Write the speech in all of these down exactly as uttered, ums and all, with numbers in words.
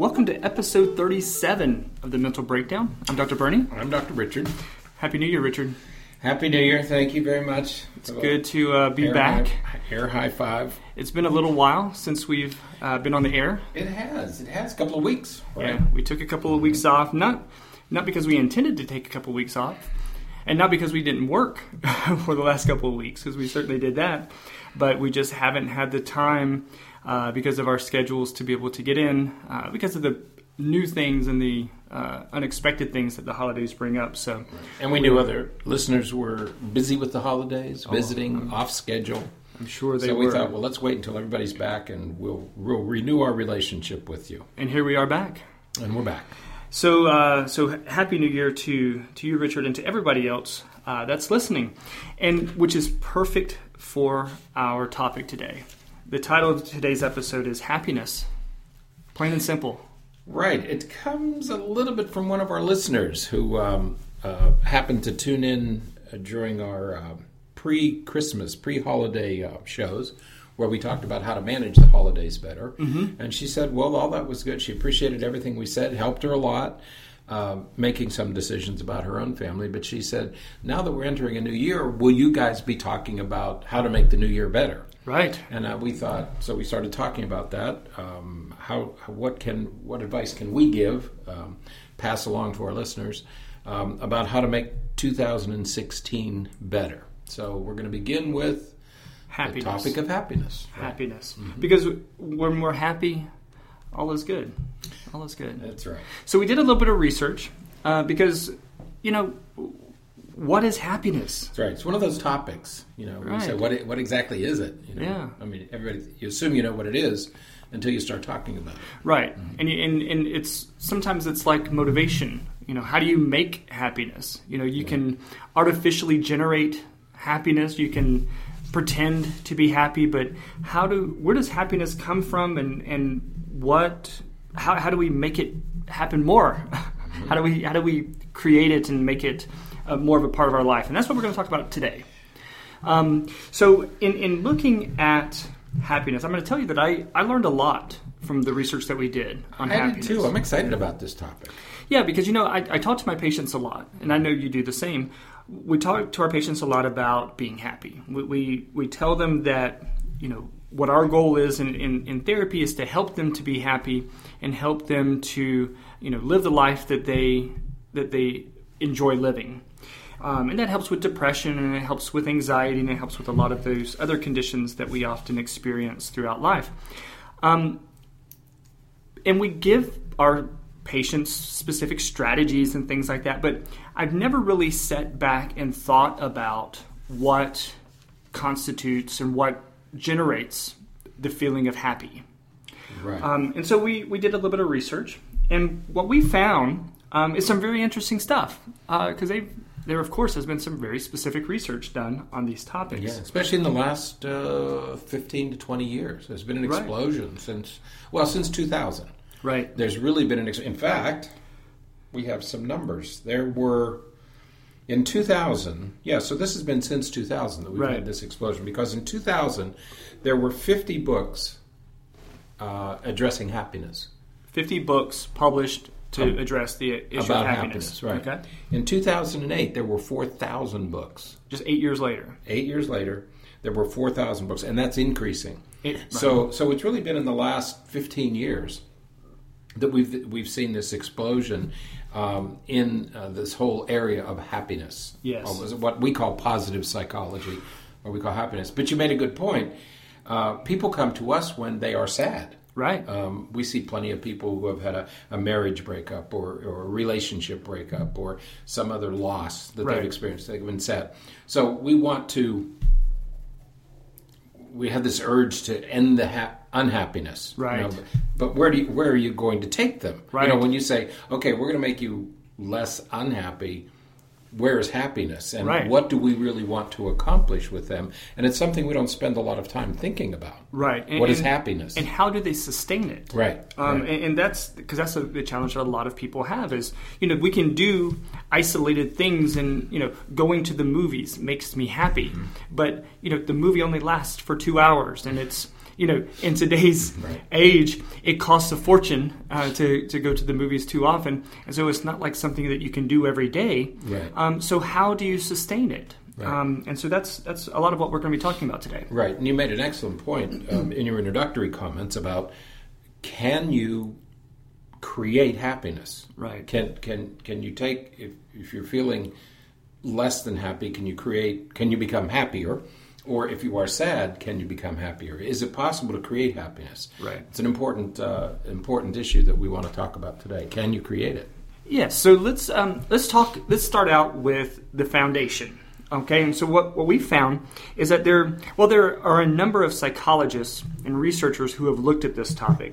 Welcome to episode thirty-seven of The Mental Breakdown. I'm Doctor Bernie. I'm Doctor Richard. Happy New Year, Richard. Happy New Year. Thank you very much. It's good to uh, be air back. High, air high five. It's been a little while since we've uh, been on the air. It has. It has. A couple of weeks. Right? Yeah, we took a couple of weeks off. Not, not because we intended to take a couple of weeks off. And not because we didn't work for the last couple of weeks, because we certainly did that. But we just haven't had the time uh, because of our schedules to be able to get in, uh, because of the new things and the uh, unexpected things that the holidays bring up. So, And we knew other listeners were busy with the holidays, visiting, oh, off schedule. I'm sure they so were. So we thought, well, let's wait until everybody's back and we'll, we'll renew our relationship with you. And here we are back. And we're back. So, uh, so happy New Year to to you, Richard, and to everybody else uh, that's listening, and which is perfect for our topic today. The title of today's episode is Happiness, plain and simple. Right. It comes a little bit from one of our listeners who um, uh, happened to tune in uh, during our uh, pre-Christmas, pre-holiday uh, shows, where we talked about how to manage the holidays better. Mm-hmm. And she said, well, all that was good. She appreciated everything we said, helped her a lot, uh, making some decisions about her own family. But she said, now that we're entering a new year, will you guys be talking about how to make the new year better? Right. And uh, we thought, so we started talking about that. Um, how, what can, what advice can we give, um, pass along to our listeners um, about how to make two thousand sixteen better? So we're going to begin with happiness. The topic of happiness. Right? Happiness. Mm-hmm. Because when we're happy, all is good. All is good. That's right. So we did a little bit of research uh, because, you know, what is happiness? That's right. It's one of those topics, you know, where right. you say, what, what exactly is it? You know? Yeah. I mean, everybody, you assume you know what it is until you start talking about it. Right. Mm-hmm. And, you, and and it's sometimes it's like motivation. You know, how do you make happiness? You know, you yeah. can artificially generate happiness. You can pretend to be happy, but how do where does happiness come from, and and what how how do we make it happen more? Mm-hmm. How do we how do we create it and make it uh, more of a part of our life? And that's what we're going to talk about today. Um, so in in looking at happiness, I'm going to tell you that I I learned a lot from the research that we did on I happiness. did too. I'm excited about this topic. Yeah, because you know I, I talk to my patients a lot, and I know you do the same. We talk to our patients a lot about being happy. We, we we tell them that, you know, what our goal is in, in, in therapy is to help them to be happy and help them to, you know, live the life that they that they enjoy living. Um, and that helps with depression, and it helps with anxiety, and it helps with a lot of those other conditions that we often experience throughout life. Um, and we give our patients specific strategies and things like that, but I've never really sat back and thought about what constitutes and what generates the feeling of happy. Right. Um, and so we, we did a little bit of research, and what we found um, is some very interesting stuff, because uh, they there, of course, has been some very specific research done on these topics. Yeah, especially in the last uh, fifteen to twenty years. There's been an explosion right. since, well, since two thousand. Right. There's really been an... Ex- in fact, we have some numbers. There were, in two thousand... Yeah, so this has been since two thousand that we've right. had this explosion. Because in two thousand, there were fifty books uh, addressing happiness. fifty books published to um, address the issue about of happiness. happiness. Right. Okay. In two thousand eight, there were four thousand books. Just eight years later. Eight years later, there were four thousand books, and that's increasing. It, right. So, so it's really been in the last fifteen years that we've we've seen this explosion um, in uh, this whole area of happiness. Yes. Uh, what we call positive psychology, or we call happiness. But you made a good point. Uh, people come to us when they are sad. Right. Um, we see plenty of people who have had a, a marriage breakup or, or a relationship breakup or some other loss that right. they've experienced. They've been sad. So we want to... We have this urge to end the ha- unhappiness, right? You know, but where do you, where are you going to take them? Right. You know, when you say, "Okay, we're going to make you less unhappy," where is happiness, and right. what do we really want to accomplish with them? And it's something we don't spend a lot of time thinking about. Right. And, what is and, happiness, and how do they sustain it? Right. Um, right. And, and that's because that's a, the challenge that a lot of people have is, you know, we can do isolated things, and you know, going to the movies makes me happy, mm-hmm. but you know, the movie only lasts for two hours, and it's you know, in today's right. age, it costs a fortune uh, to, to go to the movies too often. And so it's not like something that you can do every day. Right. Um, so how do you sustain it? Right. Um, and so that's that's a lot of what we're going to be talking about today. Right. And you made an excellent point um, in your introductory comments about, can you create happiness? Right. Can can can you take, if, if you're feeling less than happy, can you create, can you become happier? Or if you are sad, can you become happier? Is it possible to create happiness? Right. It's an important uh, important issue that we want to talk about today. Can you create it? Yes. So let's um, let's talk. Let's start out with the foundation. Okay. And so what, what we found is that there well there are a number of psychologists and researchers who have looked at this topic.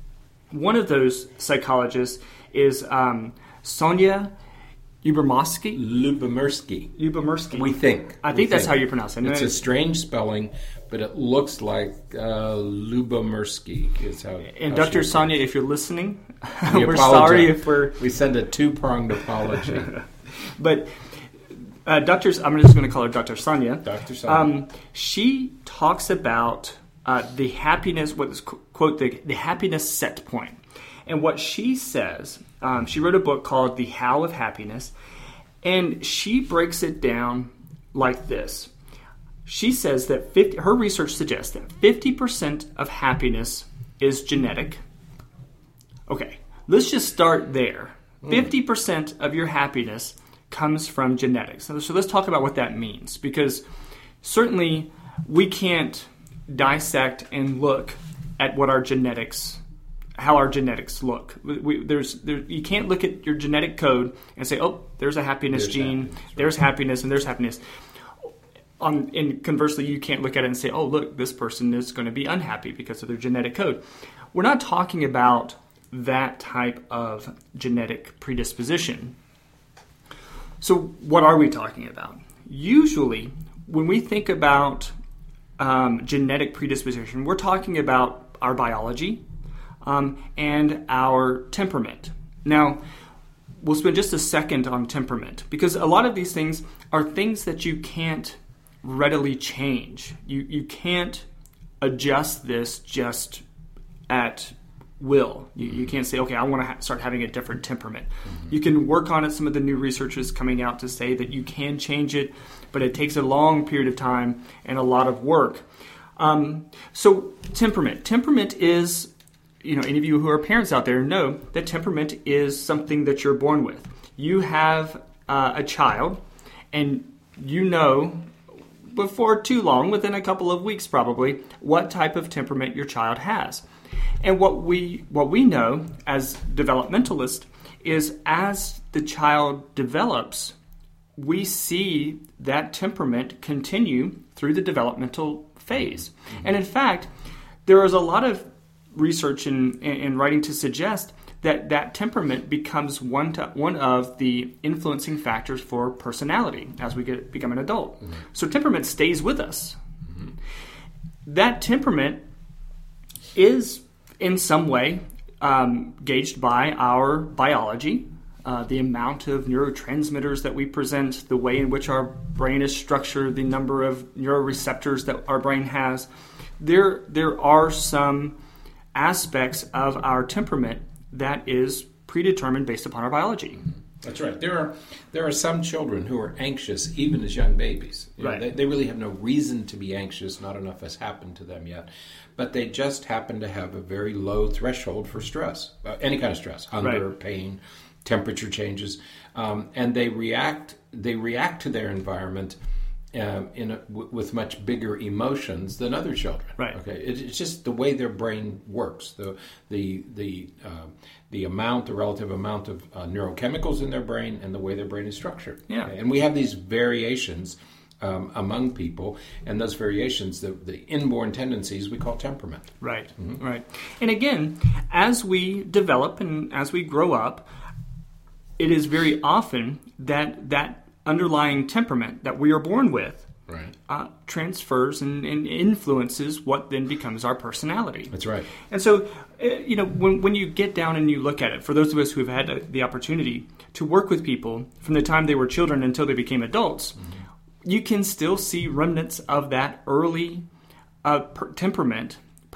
One of those psychologists is um, Sonia Lyubomirsky. Lyubomirsky. Lyubomirsky. We think. I we think that's think. how you pronounce it. It's a strange spelling, but it looks like uh, Lyubomirsky is how. And how Doctor she- Sonia, if you're listening, We we're apologize. sorry if we're. We send a two-pronged apology. But uh, Doctor, I'm just going to call her Doctor Sonia. Doctor Sonia. Um, she talks about uh, the happiness, what is quote the, the happiness set point, and what she says. Um, she wrote a book called The How of Happiness, and she breaks it down like this. She says that fifty, her research suggests that fifty percent of happiness is genetic. Okay, let's just start there. fifty percent of your happiness comes from genetics. So, so let's talk about what that means, because certainly we can't dissect and look at what our genetics, how our genetics look. We, we, there's, there, you can't look at your genetic code and say, oh, there's a happiness There's gene, happiness, right. there's happiness, and there's happiness. On, and conversely, you can't look at it and say, oh, look, this person is going to be unhappy because of their genetic code. We're not talking about that type of genetic predisposition. So what are we talking about? Usually, when we think about um, genetic predisposition, we're talking about our biology um, and our temperament. Now, we'll spend just a second on temperament, because a lot of these things are things that you can't readily change. You you can't adjust this just at will. You, you can't say, okay, I want to ha- start having a different temperament. Mm-hmm. You can work on it. Some of the new research is coming out to say that you can change it, but it takes a long period of time and a lot of work. Um, so temperament. Temperament is, you know, any of you who are parents out there know that temperament is something that you're born with. You have uh, a child, and you know before too long, within a couple of weeks probably, what type of temperament your child has. And what we what we know as developmentalists is as the child develops, we see that temperament continue through the developmental phase. Mm-hmm. And in fact, there is a lot of research and, and writing to suggest that that temperament becomes one to, one of the influencing factors for personality as we get become an adult. Mm-hmm. So temperament stays with us. Mm-hmm. That temperament is in some way um, gauged by our biology, uh, the amount of neurotransmitters that we present, the way in which our brain is structured, the number of neuroreceptors that our brain has. There, there are some aspects of our temperament that is predetermined based upon our biology. That's right. There are there are some children who are anxious even as young babies. You know, right. They, they really have no reason to be anxious. Not enough has happened to them yet. But they just happen to have a very low threshold for stress, uh, any kind of stress, hunger, right. pain, temperature changes, um, and they react. They react to their environment um, in a, w- with much bigger emotions than other children. Right. Okay. It, it's just the way their brain works. The the the uh, the amount, the relative amount of uh, neurochemicals in their brain, and the way their brain is structured. Yeah. Okay? And we have these variations um, among people, and those variations, the, the inborn tendencies, we call temperament. Right. Mm-hmm. Right. And again, as we develop and as we grow up, it is very often that that underlying temperament that we are born with right. uh, transfers and, and influences what then becomes our personality. That's right. And so, uh, you know, when when you get down and you look at it, for those of us who have had uh, the opportunity to work with people from the time they were children until they became adults, mm-hmm. you can still see remnants of that early uh, per- temperament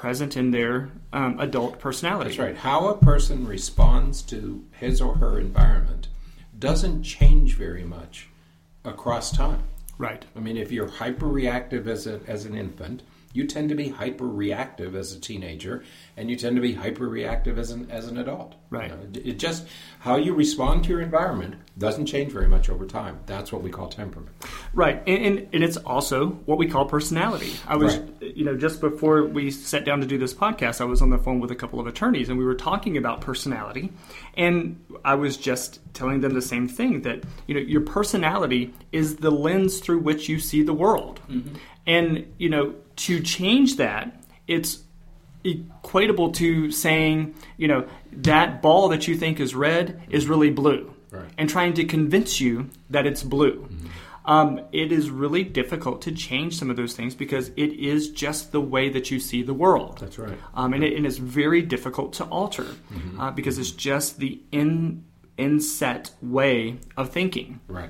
present in their um, adult personality. That's right. How a person responds to his or her environment doesn't change very much across time. Right. I mean, if you're hyper-reactive as a, as an infant, you tend to be hyper-reactive as a teenager, and you tend to be hyper-reactive as an as an adult. Right. You know, it, it just, how you respond to your environment doesn't change very much over time. That's what we call temperament. Right, and, and, and it's also what we call personality. I was, right. you know, just before we sat down to do this podcast, I was on the phone with a couple of attorneys, and we were talking about personality, and I was just telling them the same thing, that, you know, your personality is the lens through which you see the world. Mm-hmm. And, you know, to change that, it's equatable to saying, you know, that ball that you think is red is really blue. Right. And trying to convince you that it's blue. Mm-hmm. Um, it is really difficult to change some of those things because it is just the way that you see the world. That's right. Um, and, it, and it's very difficult to alter mm-hmm. uh, because it's just the in inset way of thinking. Right.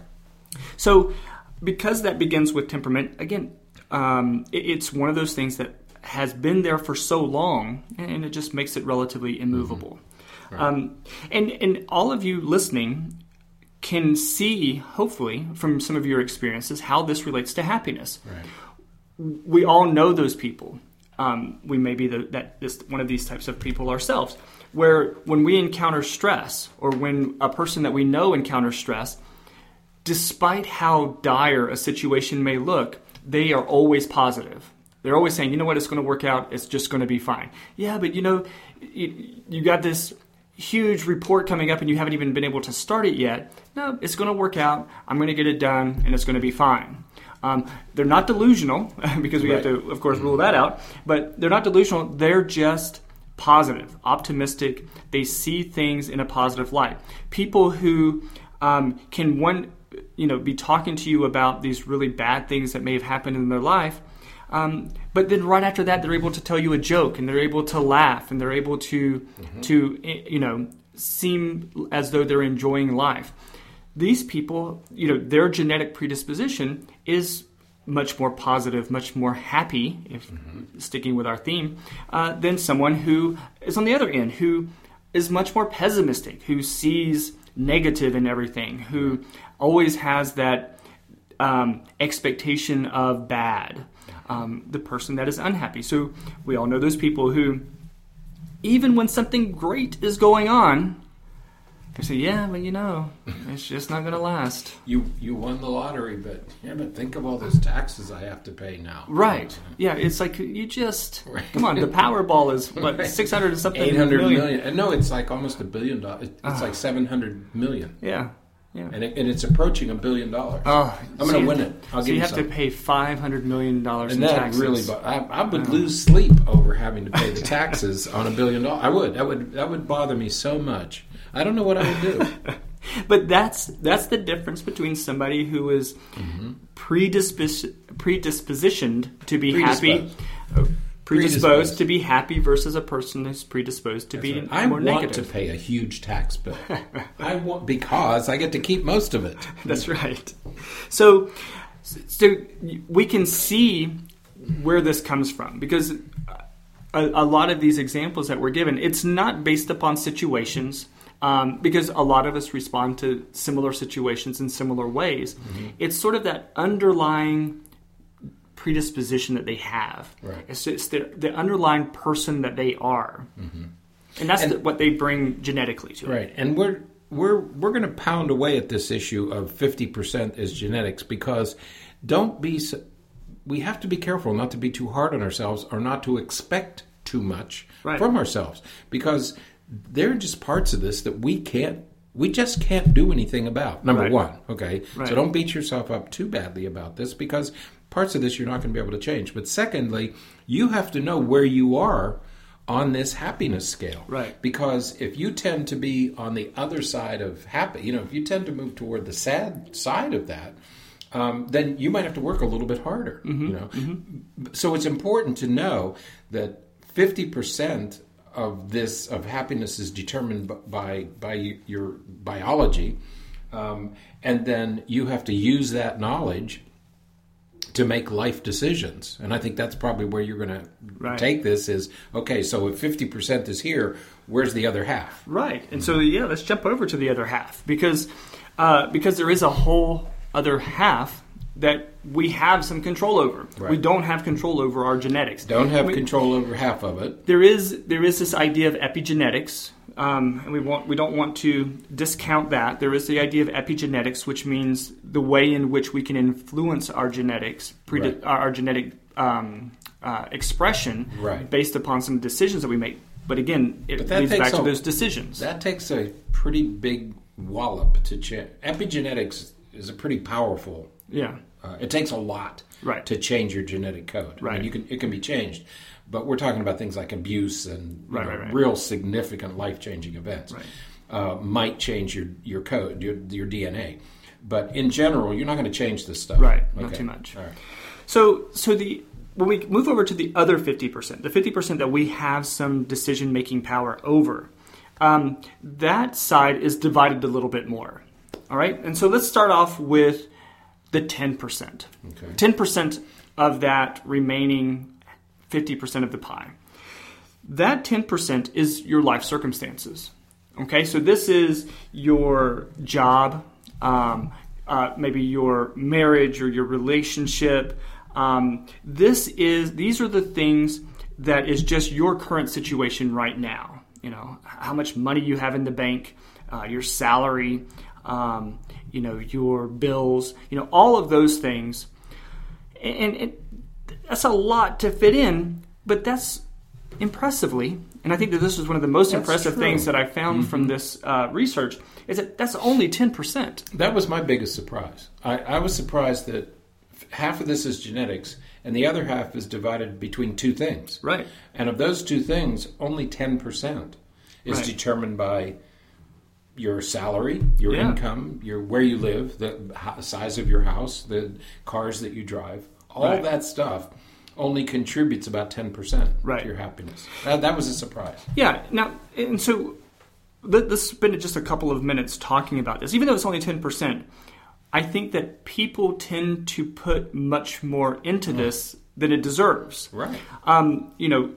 So because that begins with temperament, again, um, it, it's one of those things that has been there for so long, and it just makes it relatively immovable. Mm-hmm. Right. Um, and, and all of you listening can see, hopefully, from some of your experiences, how this relates to happiness. Right. We all know those people. Um, we may be the, that this, one of these types of people ourselves, where when we encounter stress, or when a person that we know encounters stress, despite how dire a situation may look, they are always positive. They're always saying, you know what, it's going to work out. It's just going to be fine. Yeah, but you know, you, you got this huge report coming up and you haven't even been able to start it yet. No, it's going to work out. I'm going to get it done and it's going to be fine. Um, they're not delusional because we right. have to, of course, rule that out. But they're not delusional. They're just positive, optimistic. They see things in a positive light. People who um, can, one, you know, be talking to you about these really bad things that may have happened in their life, Um, but then right after that, they're able to tell you a joke, and they're able to laugh, and they're able to, mm-hmm. to you know, seem as though they're enjoying life. These people, you know, their genetic predisposition is much more positive, much more happy, if mm-hmm. sticking with our theme, uh, than someone who is on the other end, who is much more pessimistic, who sees negative in everything, who always has that um, expectation of bad. Um, the person that is unhappy. So we all know those people who, even when something great is going on, they say, yeah, but you know, it's just not going to last. You you won the lottery, but yeah, but think of all those taxes I have to pay now. Right. Yeah, it's like, you just, right. come on, the Powerball is, what, right. six hundred and something eight hundred million? million. And no, it's like almost a billion dollars. It's uh, like seven hundred million. Yeah. Yeah. And, it, and it's approaching a billion dollars. Oh, I'm going to win it. I'll so give you you have some. to pay five hundred million dollars and in that taxes. Really, I, I would oh. lose sleep over having to pay the taxes on a billion dollars. I would. That would. That would bother me so much. I don't know what I would do. But that's that's the difference between somebody who is mm-hmm. predispos- predispositioned to be predisposed. happy. Predisposed, predisposed to be happy versus a person who's predisposed to That's be right. more I negative. want to pay a huge tax bill. I want because I get to keep most of it. That's right. So, so we can see where this comes from, because a, a lot of these examples that we're given, it's not based upon situations. Um, because a lot of us respond to similar situations in similar ways. Mm-hmm. It's sort of that underlying predisposition that they have. Right. It's, it's the, the underlying person that they are, mm-hmm. and that's and, the, what they bring genetically to it. Right, and we're we're we're going to pound away at this issue of fifty percent is genetics, because don't be we have to be careful not to be too hard on ourselves or not to expect too much right. from ourselves, because there are just parts of this that we can't. We just can't do anything about, number right. one, okay? Right. So don't beat yourself up too badly about this, because parts of this you're not going to be able to change. But secondly, you have to know where you are on this happiness scale. Right. Because if you tend to be on the other side of happy, you know, if you tend to move toward the sad side of that, um, then you might have to work a little bit harder, mm-hmm. you know? Mm-hmm. So it's important to know that fifty percent of this of happiness is determined by by your biology, um, and then you have to use that knowledge to make life decisions. And I think that's probably where you're going to right. take this is, okay, so if fifty percent is here, where's the other half? Right. And so, yeah, let's jump over to the other half because uh, because there is a whole other half that we have some control over. Right. We don't have control over our genetics. Don't have we, control over half of it. There is there is this idea of epigenetics, um, and we want we don't want to discount that. There is the idea of epigenetics, which means the way in which we can influence our genetics, predi- right. our, our genetic um, uh, expression, right. based upon some decisions that we make. But again, it but leads back a, to those decisions. That takes a pretty big wallop to change. Epigenetics is a pretty powerful. Yeah. Uh, it takes a lot right. to change your genetic code. Right. I mean, you can it can be changed, but we're talking about things like abuse and right, know, right, right. real significant life changing events. Right. Uh, might change your your code, your your D N A. But in general, you're not going to change this stuff. Right. Okay. Not too much. All right. So so the when we move over to the other fifty percent, the fifty percent that we have some decision making power over, um, that side is divided a little bit more. All right. And so let's start off with the ten percent. Okay. ten percent of that remaining fifty percent of the pie. That ten percent is your life circumstances. Okay, so this is your job, um, uh, maybe your marriage or your relationship. Um, this is these are the things that is just your current situation right now. You know, how much money you have in the bank, uh, your salary, um, you know, your bills, you know, all of those things. And it, that's a lot to fit in, but that's impressively, and I think that this is one of the most that's impressive true. things that I found mm-hmm. from this uh, research, is that that's only ten percent. That was my biggest surprise. I, I was surprised that half of this is genetics, and the other half is divided between two things. Right. And of those two things, only ten percent is right. determined by your salary, your yeah. income, your where you live, the size of your house, the cars that you drive, all right. that stuff only contributes about ten percent right. to your happiness. That, that was a surprise. Yeah. Now, and so let's spend just a couple of minutes talking about this. Even though it's only ten percent, I think that people tend to put much more into mm. this than it deserves. Right. Um, you know,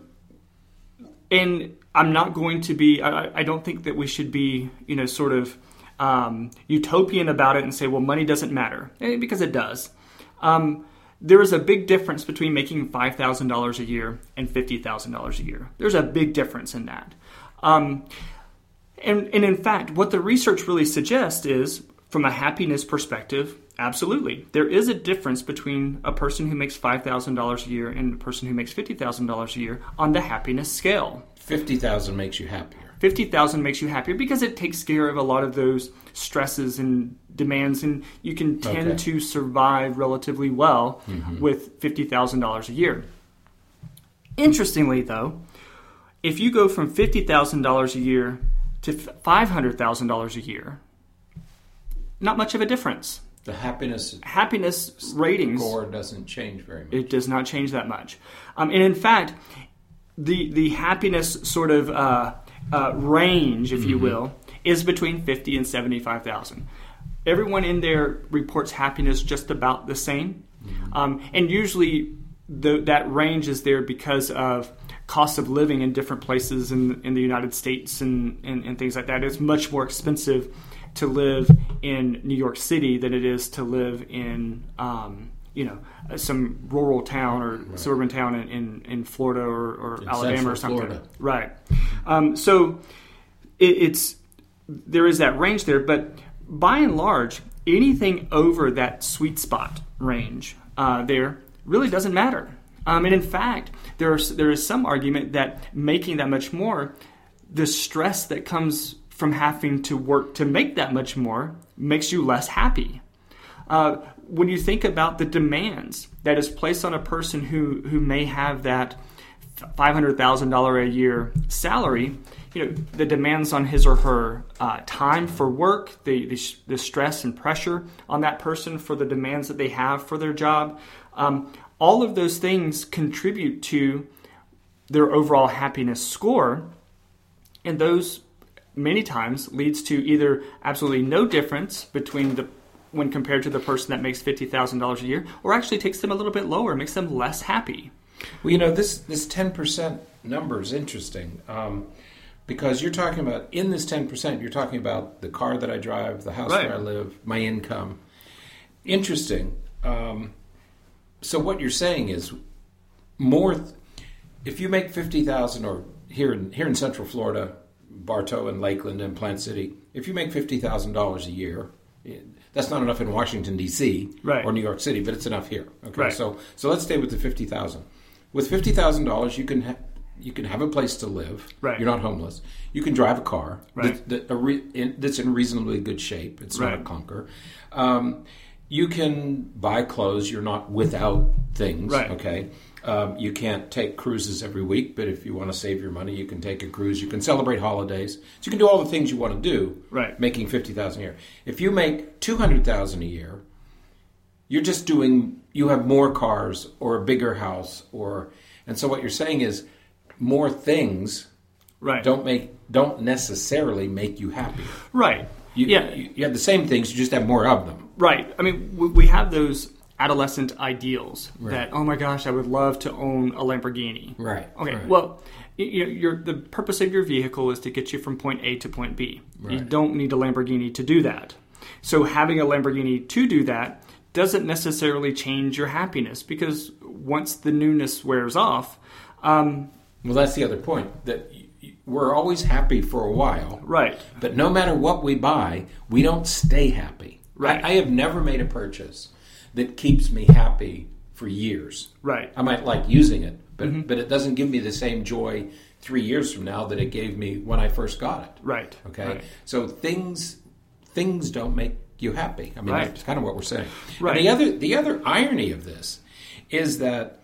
and I'm not going to be, I, I don't think that we should be, you know, sort of um, utopian about it and say, well, money doesn't matter. Because it does. Um, there is a big difference between making five thousand dollars a year and fifty thousand dollars a year. There's a big difference in that. Um, and, and in fact, what the research really suggests is, from a happiness perspective, absolutely. There is a difference between a person who makes five thousand dollars a year and a person who makes fifty thousand dollars a year on the happiness scale. fifty thousand makes you happier. fifty thousand makes you happier because it takes care of a lot of those stresses and demands, and you can tend okay. to survive relatively well mm-hmm. with fifty thousand dollars a year. Interestingly, though, if you go from fifty thousand dollars a year to five hundred thousand dollars a year, not much of a difference. The happiness happiness ratings score doesn't change very much. It does not change that much. Um, and in fact, the the happiness sort of uh, uh, range, if mm-hmm. you will, is between fifty and seventy-five thousand. Everyone in there reports happiness just about the same, mm-hmm. um, and usually the, that range is there because of cost of living in different places in in the United States and, and, and things like that. It's much more expensive to live in New York City than it is to live in um, you know some rural town or right. suburban town in, in, in Florida or, or in Alabama or something. Florida. Right. Um, so it, it's there is that range there, but by and large, anything over that sweet spot range uh, there really doesn't matter. Um, and in fact, there is there is some argument that making that much more, the stress that comes from having to work to make that much more makes you less happy. Uh, when you think about the demands that is placed on a person who, who may have that five hundred thousand dollars a year salary, you know, the demands on his or her uh, time for work, the, the the stress and pressure on that person for the demands that they have for their job, um, all of those things contribute to their overall happiness score, and those many times leads to either absolutely no difference between the when compared to the person that makes fifty thousand dollars a year, or actually takes them a little bit lower, makes them less happy. Well, you know, this this ten percent number is interesting um, because you're talking about, in this ten percent, you're talking about the car that I drive, the house Right. where I live, my income. Interesting. Um, so what you're saying is more, th- if you make fifty thousand dollars, or here in, here in Central Florida, Bartow and Lakeland and Plant City, if you make fifty thousand dollars a year, that's not enough in Washington, D C Right. or New York City, but it's enough here. Okay, Right. so so let's stay with the fifty thousand dollars. With fifty thousand dollars, you can ha- you can have a place to live. Right. You're not homeless. You can drive a car Right. that, that a re- in, that's in reasonably good shape. It's not a Right. clunker. Um, you can buy clothes. You're not without things. Right. Okay. Um, you can't take cruises every week, but if you want to save your money, you can take a cruise. You can celebrate holidays. So you can do all the things you want to do. Right. Making fifty thousand a year. If you make two hundred thousand a year, you're just doing. You have more cars or a bigger house, or and so what you're saying is more things. Right. Don't make don't necessarily make you happy. Right. You, yeah. you, you have the same things, you just have more of them. Right. I mean, we, we have those adolescent ideals Right. that, oh my gosh, I would love to own a Lamborghini. Right. Okay. Right. Well, you know, your the purpose of your vehicle is to get you from point A to point B. You Right. don't need a Lamborghini to do that. So having a Lamborghini to do that doesn't necessarily change your happiness, because once the newness wears off, um, Well, that's the other point, that y- y- we're always happy for a while. right. But no matter what we buy, we don't stay happy. Right. I, I have never made a purchase that keeps me happy for years. Right. I might like using it, but Mm-hmm. but it doesn't give me the same joy three years from now that it gave me when I first got it. Right. Okay, Right. so things things don't make you happy. I mean, Right. that's kind of what we're saying. Right. And the other the other irony of this is that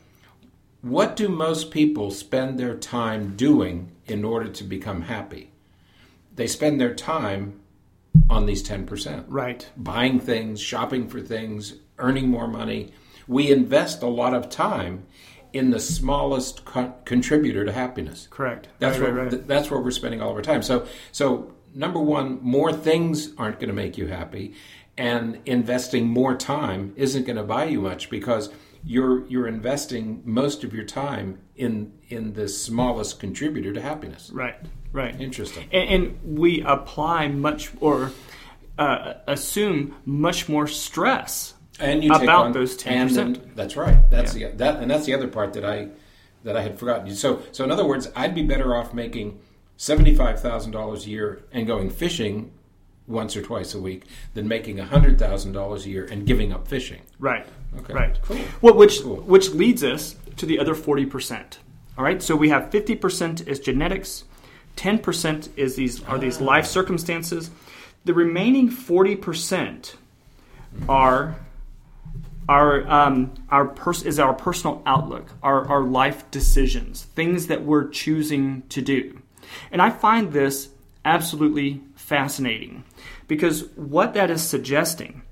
what do most people spend their time doing in order to become happy? They spend their time on these ten percent. Right. Buying things, shopping for things, earning more money. We invest a lot of time in the smallest co- contributor to happiness. Correct. That's right, where right, right. th- that's where we're spending all of our time. So so number one, more things aren't going to make you happy, and investing more time isn't going to buy you much, because you're you're investing most of your time in in the smallest contributor to happiness. Right. Right. Interesting. And, and we apply much or uh, assume much more stress And you take about on, those ten and percent. then- that's right. That's Yeah. the that and that's the other part that I that I had forgotten. So so in other words, I'd be better off making seventy-five thousand dollars a year and going fishing once or twice a week than making one hundred thousand dollars a year and giving up fishing. Right. Okay. Right. Cool. Well, which Cool. which leads us to the other forty percent. All right. So we have fifty percent is genetics, ten percent is these are these life circumstances. The remaining forty percent are our um, our pers- is our personal outlook, our our life decisions, things that we're choosing to do. And I find this absolutely fascinating, because what that is suggesting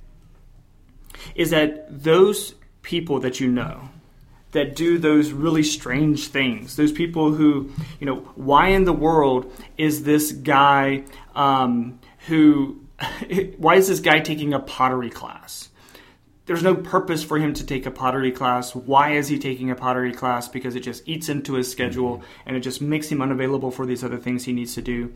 is that those people that you know that do those really strange things, those people who, you know, why in the world is this guy um, who, why is this guy taking a pottery class? There's no purpose for him to take a pottery class. Why is he taking a pottery class? Because it just eats into his schedule and it just makes him unavailable for these other things he needs to do.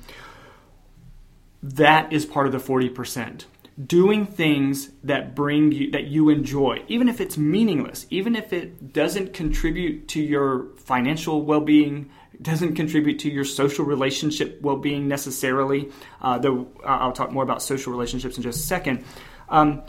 That is part of the forty percent. Doing things that bring you, that you enjoy, even if it's meaningless, even if it doesn't contribute to your financial well-being, doesn't contribute to your social relationship well-being necessarily. Uh, though I'll talk more about social relationships in just a second. Um,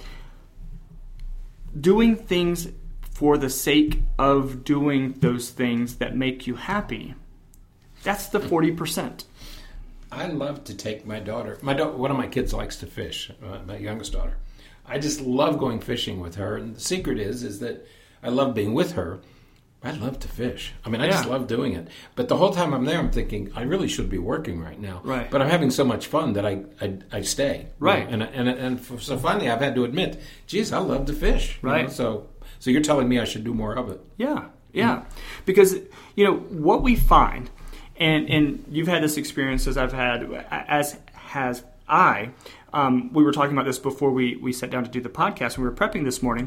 doing things for the sake of doing those things that make you happy. That's the forty percent. I love to take my daughter. My da- one of my kids likes to fish. Uh, my youngest daughter. I just love going fishing with her. And the secret is, is that I love being with her. I love to fish. I mean, I just Yeah. love doing it. But the whole time I'm there, I'm thinking I really should be working right now. Right. But I'm having so much fun that I I, I stay. Right. You know? And and and f- so finally, I've had to admit, geez, I love to fish. you Right. know? So so you're telling me I should do more of it. Yeah, yeah. Because, you know, what we find, and, and you've had this experience as I've had, as has I, um, we were talking about this before we, we sat down to do the podcast, and we were prepping this morning.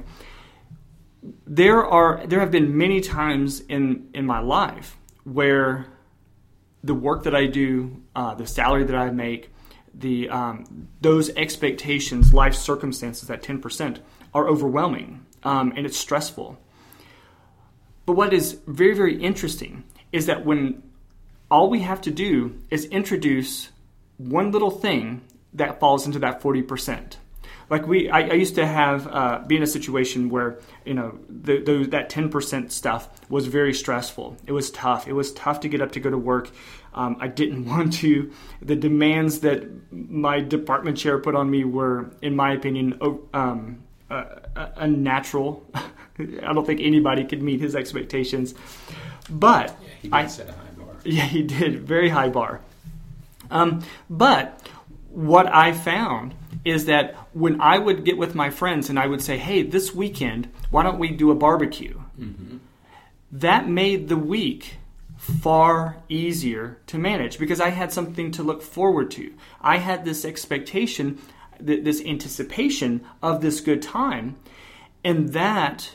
There are there have been many times in, in my life where the work that I do, uh, the salary that I make, the um, those expectations, life circumstances, that ten percent are overwhelming, um, and it's stressful. But what is very, very interesting is that when all we have to do is introduce one little thing that falls into that forty percent. Like we, I, I used to have uh, be in a situation where you know the, the, that ten percent stuff was very stressful. It was tough. It was tough to get up to go to work. Um, I didn't want to. The demands that my department chair put on me were, in my opinion, um, uh, unnatural. I don't think anybody could meet his expectations. But yeah, he did I, set a high bar. Yeah, he did. Very high bar. Um, but what I found is that when I would get with my friends and I would say, hey, this weekend, why don't we do a barbecue? Mm-hmm. That made the week far easier to manage because I had something to look forward to. I had this expectation, th- this anticipation of this good time, and that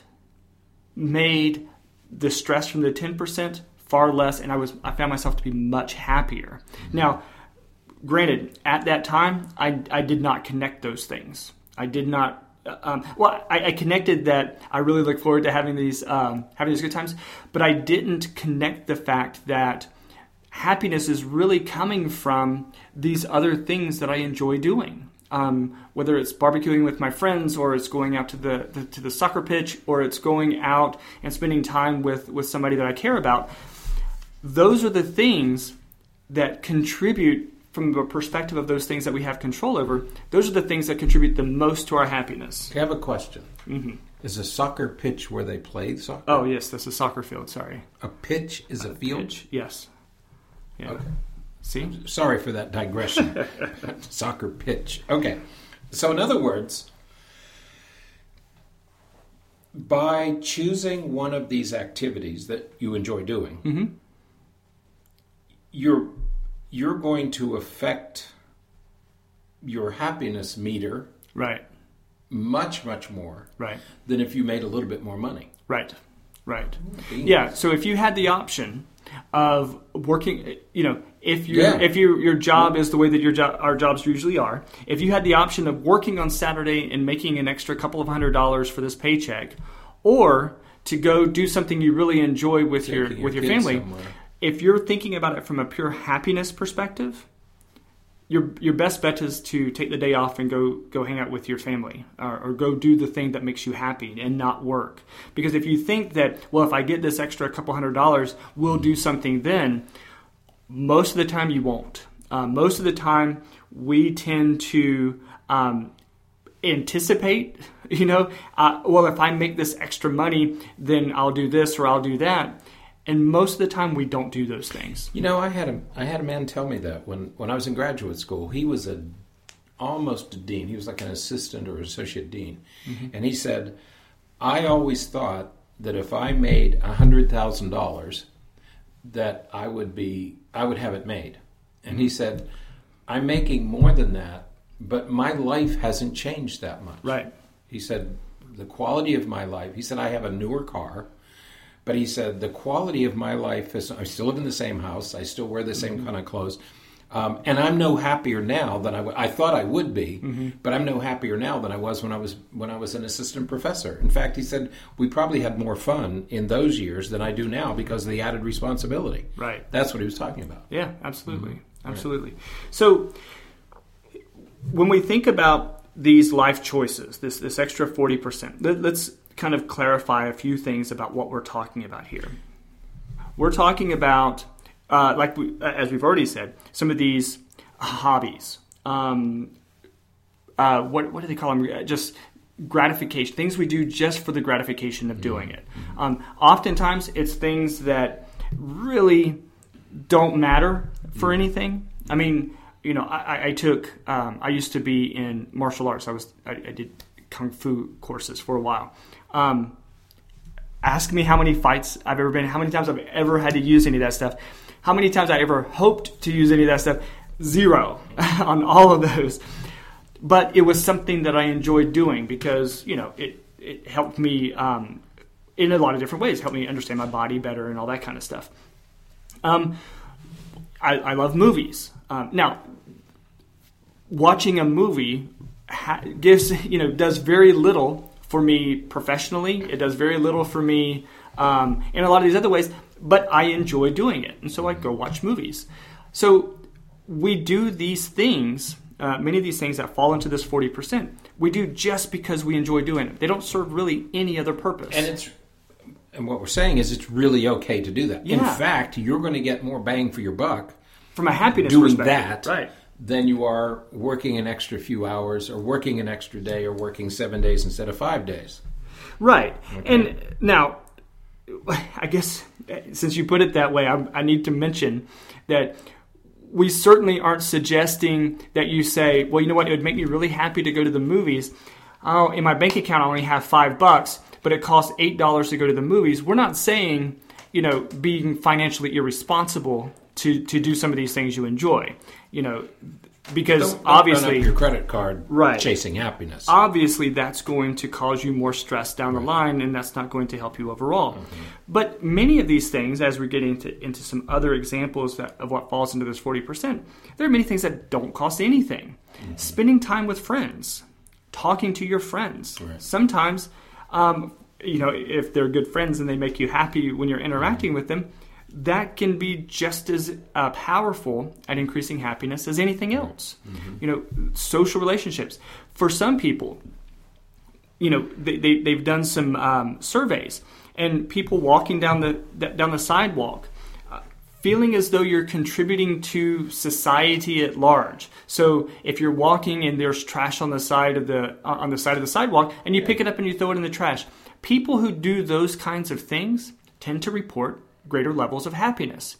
made the stress from the ten percent far less, and I was I found myself to be much happier. Mm-hmm. Now, granted, at that time, I, I did not connect those things. I did not. Um, well, I, I connected that I really look forward to having these um, having these good times, but I didn't connect the fact that happiness is really coming from these other things that I enjoy doing. Um, whether it's barbecuing with my friends, or it's going out to the, the to the soccer pitch, or it's going out and spending time with, with somebody that I care about. Those are the things that contribute. From the perspective of those things that we have control over, those are the things that contribute the most to our happiness. I have a question. Mm-hmm. Is a soccer pitch where they play soccer? Oh, yes, that's a soccer field, sorry. A pitch is a, a field? Pitch, yes. Yeah. Okay. See? I'm sorry for that digression. Soccer pitch. Okay. So in other words, by choosing one of these activities that you enjoy doing, mm-hmm. you're... you're going to affect your happiness meter right. much, much more right. than if you made a little bit more money. Right, right. Beans. Yeah, so if you had the option of working, you know, if you yeah. if you, your job is the way that your jo- our jobs usually are, if you had the option of working on Saturday and making an extra couple of hundred dollars for this paycheck, or to go do something you really enjoy with Taking your, your with your family, somewhere. If you're thinking about it from a pure happiness perspective, your your best bet is to take the day off and go go hang out with your family, or, or go do the thing that makes you happy and not work. Because if you think that, well, if I get this extra couple hundred dollars, we'll do something then, most of the time you won't. Um, most of the time we tend to um, anticipate, you know, uh, well, if I make this extra money, then I'll do this or I'll do that. And most of the time, we don't do those things. You know, I had a I had a man tell me that when, when I was in graduate school. He was a almost a dean. He was like an assistant or associate dean. Mm-hmm. And he said, I always thought that if I made one hundred thousand dollars, that I would be I would have it made. And he said, I'm making more than that, but my life hasn't changed that much. Right. He said, the quality of my life, he said, I have a newer car. But he said, the quality of my life is, I still live in the same house. I still wear the same mm-hmm. kind of clothes. Um, and I'm no happier now than I, w- I thought I would be, mm-hmm. but I'm no happier now than I was when I was when I was an assistant professor. In fact, he said, we probably had more fun in those years than I do now because of the added responsibility. Right. That's what he was talking about. Yeah, absolutely. Mm-hmm. Absolutely. Right. So when we think about these life choices, this, this extra forty percent, let, let's kind of clarify a few things about what we're talking about here. We're talking about, uh, like we, as we've already said, some of these hobbies. Um, uh, what what do they call them? Just gratification, things we do just for the gratification of doing it. Um, oftentimes, it's things that really don't matter for anything. I mean, you know, I, I took, um, I used to be in martial arts. I was, I, I did kung fu courses for a while. Um, ask me how many fights I've ever been, how many times I've ever had to use any of that stuff, how many times I ever hoped to use any of that stuff. zero on all of those. But it was something that I enjoyed doing because, you know, it, it helped me um, in a lot of different ways. It helped me understand my body better and all that kind of stuff. Um, I, I love movies. Um, now, watching a movie ha- gives, you know, does very little for me professionally. It does very little for me um, in a lot of these other ways, but I enjoy doing it. And so I go watch movies. So we do these things, uh, many of these things that fall into this forty percent, we do just because we enjoy doing it. They don't serve really any other purpose. And it's and what we're saying is it's really okay to do that. Yeah. In fact, you're going to get more bang for your buck from a happiness doing perspective. that Right. than you are working an extra few hours or working an extra day or working seven days instead of five days. Right. Okay. And now, I guess since you put it that way, I, I need to mention that we certainly aren't suggesting that you say, well, you know what, it would make me really happy to go to the movies. Oh, in my bank account, I only have five bucks, but it costs eight dollars to go to the movies. We're not saying, you know, being financially irresponsible to, to do some of these things you enjoy, you know, because Don't, don't obviously run up your credit card right. chasing happiness. Obviously, that's going to cause you more stress down the Right. line, and that's not going to help you overall. Mm-hmm. But many of these things, as we're getting into, into some other examples that, of what falls into this forty percent, there are many things that don't cost anything. Mm-hmm. Spending time with friends, talking to your friends. Right. Sometimes, um, you know, if they're good friends and they make you happy when you're interacting mm-hmm. with them, that can be just as uh, powerful at increasing happiness as anything else. Mm-hmm. You know, social relationships. For some people, you know, they, they, they've done some um, surveys, and people walking down the down the sidewalk, uh, feeling as though you're contributing to society at large. So if you're walking and there's trash on the side of the uh, on the side of the sidewalk, and you pick it up and you throw it in the trash, people who do those kinds of things tend to report greater levels of happiness.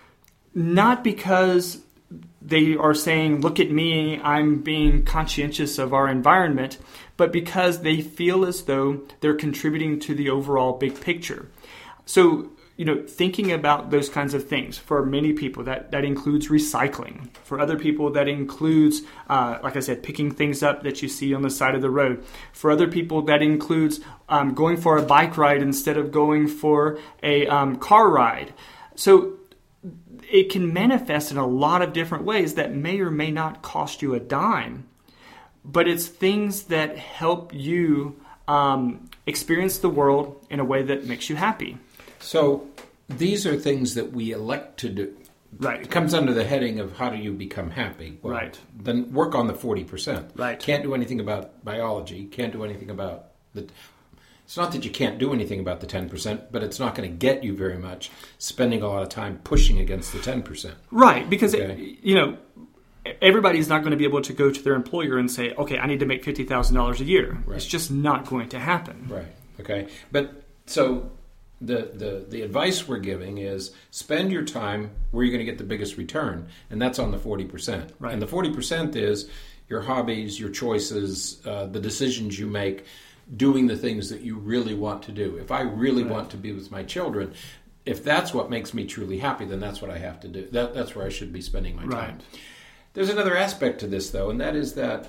Not because they are saying, look at me, I'm being conscientious of our environment, but because they feel as though they're contributing to the overall big picture. So, you know, thinking about those kinds of things, for many people, that, that includes recycling. For other people, that includes, uh, like I said, picking things up that you see on the side of the road. For other people, that includes um, going for a bike ride instead of going for a um, car ride. So it can manifest in a lot of different ways that may or may not cost you a dime. But it's things that help you um, experience the world in a way that makes you happy. So these are things that we elect to do. Right. It comes under the heading of how do you become happy? Well, right. Then work on the forty percent. Right. Can't do anything about biology. Can't do anything about the... It's not that you can't do anything about the ten percent, but it's not going to get you very much spending a lot of time pushing against the ten percent. Right. Because, okay. it, you know, everybody's not going to be able to go to their employer and say, okay, I need to make fifty thousand dollars a year. Right. It's just not going to happen. Right. Okay. But so... The, the the advice we're giving is spend your time where you're going to get the biggest return, and that's on the forty percent. Right. And the forty percent is your hobbies, your choices, uh, the decisions you make, doing the things that you really want to do. If I really right. want to be with my children, if that's what makes me truly happy, then that's what I have to do. That, that's where I should be spending my right. time. There's another aspect to this, though, and that is that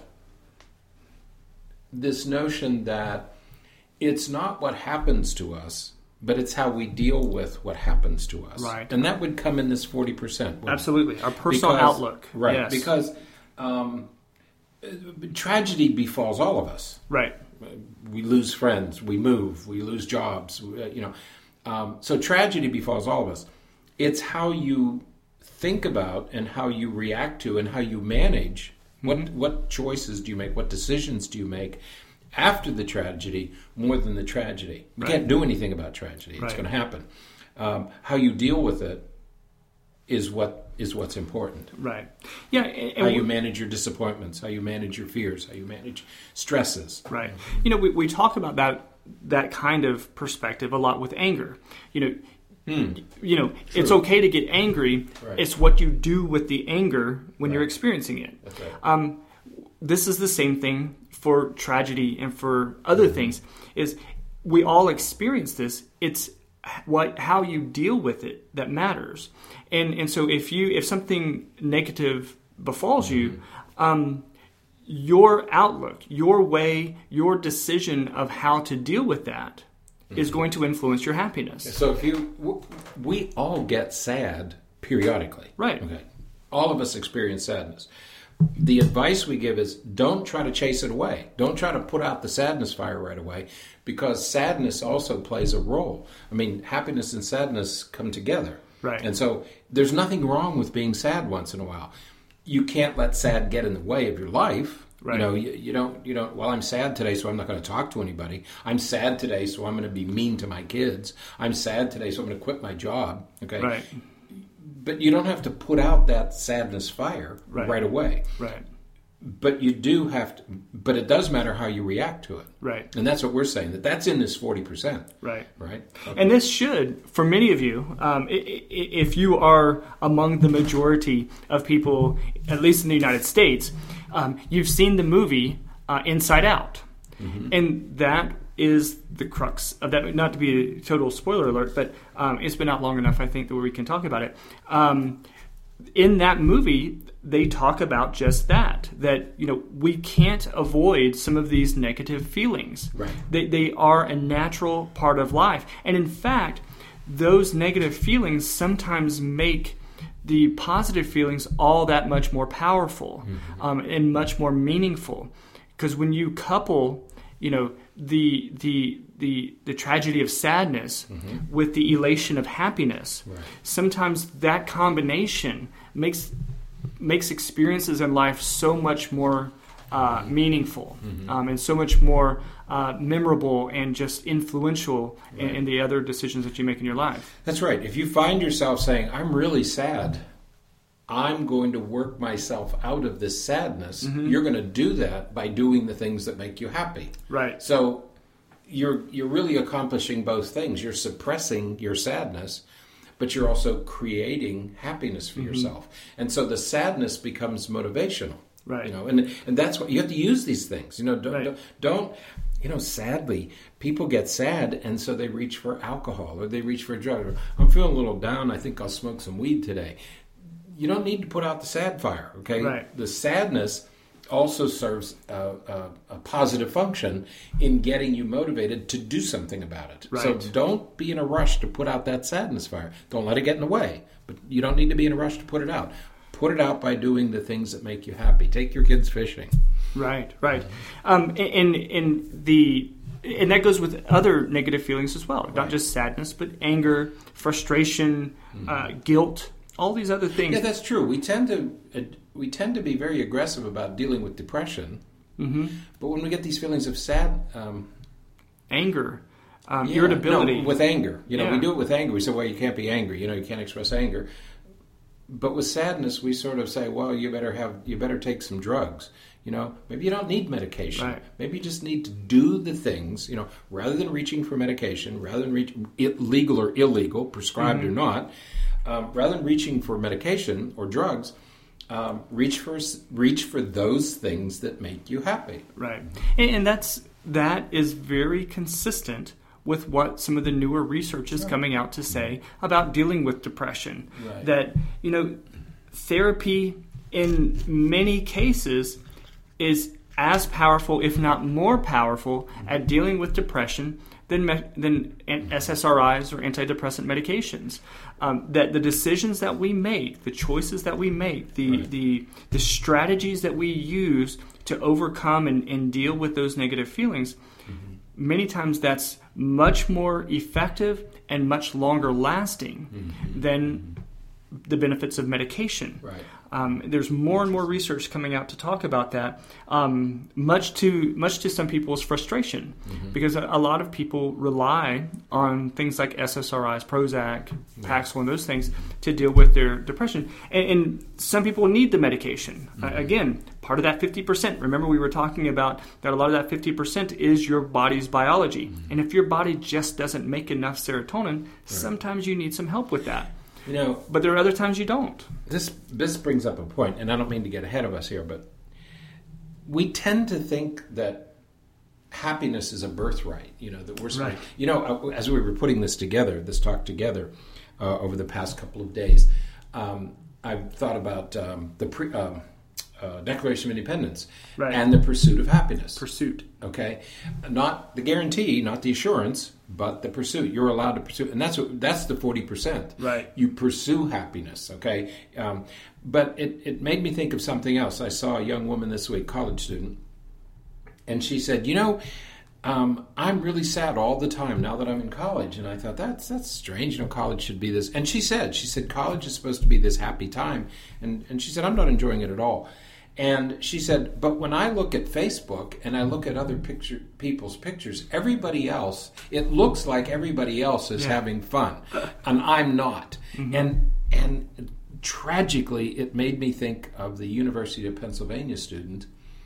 this notion that it's not what happens to us, but it's how we deal with what happens to us. Right. And that would come in this forty percent. Absolutely. Our personal because, outlook. Right. Yes. Because um, tragedy befalls all of us. Right. We lose friends. We move. We lose jobs. You know. Um, so tragedy befalls all of us. It's how you think about and how you react to and how you manage. What, mm-hmm. what choices do you make? What decisions do you make after the tragedy more than the tragedy? We right. can't do anything about tragedy. It's right. going to happen. Um, how you deal with it is what is what's important. Right. Yeah. And how you manage your disappointments, how you manage your fears, how you manage stresses. Right. You know, we, we talk about that that kind of perspective a lot with anger. You know, hmm. you know, True. It's okay to get angry. Right. It's what you do with the anger when right. you're experiencing it. That's right. Um, this is the same thing for tragedy and for other mm-hmm. things. Is we all experience this. It's what how you deal with it that matters. And and so if you if something negative befalls mm-hmm. you, um, your outlook, your way, your decision of how to deal with that mm-hmm. is going to influence your happiness. So if you, we all get sad periodically. Right. Okay. All of us experience sadness. The advice we give is don't try to chase it away. Don't try to put out the sadness fire right away, because sadness also plays a role. I mean, happiness and sadness come together. Right. And so there's nothing wrong with being sad once in a while. You can't let sad get in the way of your life. Right. You know, you, you don't, you don't, well, I'm sad today, so I'm not going to talk to anybody. I'm sad today, so I'm going to be mean to my kids. I'm sad today, so I'm going to quit my job. Okay. Right. But you don't have to put out that sadness fire right, right away. Right. But you do have to, but it does matter how you react to it. Right. And that's what we're saying, that that's in this forty percent. Right. Right. Okay. And this should, for many of you, um, if you are among the majority of people, at least in the United States, um, you've seen the movie uh, Inside Out. Mm-hmm. And that is the crux of that. Not to be a total spoiler alert, but um, it's been out long enough, I think, that we can talk about it. Um, in that movie, they talk about just that, that, you know, we can't avoid some of these negative feelings. Right. They, they are a natural part of life. And in fact, those negative feelings sometimes make the positive feelings all that much more powerful mm-hmm. um, and much more meaningful. Because when you couple, you know, the the the the tragedy of sadness mm-hmm. with the elation of happiness, right. sometimes that combination makes makes experiences in life so much more uh, mm-hmm. meaningful mm-hmm. Um, and so much more uh, memorable and just influential right. in, in the other decisions that you make in your life. That's right. If you find yourself saying, "I'm really sad, I'm going to work myself out of this sadness," mm-hmm. you're going to do that by doing the things that make you happy. Right. So you're you're really accomplishing both things. You're suppressing your sadness, but you're also creating happiness for mm-hmm. yourself. And so the sadness becomes motivational. Right. You know, and and that's what you have to use these things. You know, don't right. don't, don't you know, sadly, people get sad, and so they reach for alcohol or they reach for a drug. Or, I'm feeling a little down, I think I'll smoke some weed today. You don't need to put out the sad fire, okay? Right. The sadness also serves a, a, a positive function in getting you motivated to do something about it. Right. So don't be in a rush to put out that sadness fire. Don't let it get in the way, but you don't need to be in a rush to put it out. Put it out by doing the things that make you happy. Take your kids fishing. Right, right. Um, in in the and that goes with other negative feelings as well, not right. just sadness, but anger, frustration, mm-hmm. uh, guilt. All these other things. Yeah, that's true. We tend to uh, we tend to be very aggressive about dealing with depression, mm-hmm. but when we get these feelings of sad, um, anger, um, yeah, irritability, no, with anger, you know, yeah. we do it with anger. We say, "Well, you can't be angry. You know, you can't express anger." But with sadness, we sort of say, "Well, you better have you better take some drugs." You know, maybe you don't need medication. Right. Maybe you just need to do the things. You know, rather than reaching for medication, rather than reach legal or illegal, prescribed mm-hmm. or not. Um, rather than reaching for medication or drugs, um, reach for reach for those things that make you happy. Right, and, and that's that is very consistent with what some of the newer research is right. coming out to say about dealing with depression. Right. That, you know, therapy in many cases is as powerful, if not more powerful, at dealing with depression than me- than S S R Is or antidepressant medications. Um, that the decisions that we make, the choices that we make, the right. the the strategies that we use to overcome and, and deal with those negative feelings, mm-hmm. many times that's much more effective and much longer lasting mm-hmm. than the benefits of medication. Right. Um, there's more and more research coming out to talk about that, um, much to much to some people's frustration, mm-hmm. because a, a lot of people rely on things like S S R Is, Prozac, yeah. Paxil, and those things to deal with their depression. And, and some people need the medication. Mm-hmm. Uh, again, part of that fifty percent. Remember, we were talking about that a lot of that fifty percent is your body's biology. Mm-hmm. And if your body just doesn't make enough serotonin, right. sometimes you need some help with that. You know, but there are other times you don't. This this brings up a point, and I don't mean to get ahead of us here, but we tend to think that happiness is a birthright. You know that we're, right. you know, as we were putting this together, this talk together uh, over the past couple of days, um, I've thought about um, the pre, um, uh, Declaration of Independence right. and the pursuit of happiness. Pursuit. Okay, not the guarantee, not the assurance, but the pursuit. You're allowed to pursue, and that's what that's the forty percent. Right. You pursue happiness. Okay, um, but it it made me think of something else. I saw a young woman this week, college student, and she said, "You know, um, I'm really sad all the time now that I'm in college." And I thought that's that's strange. You know, college should be this. And she said, she said, college is supposed to be this happy time, and and she said, I'm not enjoying it at all. And she said, but when I look at Facebook and I look at other picture people's pictures, everybody else, it looks like everybody else is yeah. having fun, and I'm not. Mm-hmm. And and tragically, it made me think of the University of Pennsylvania student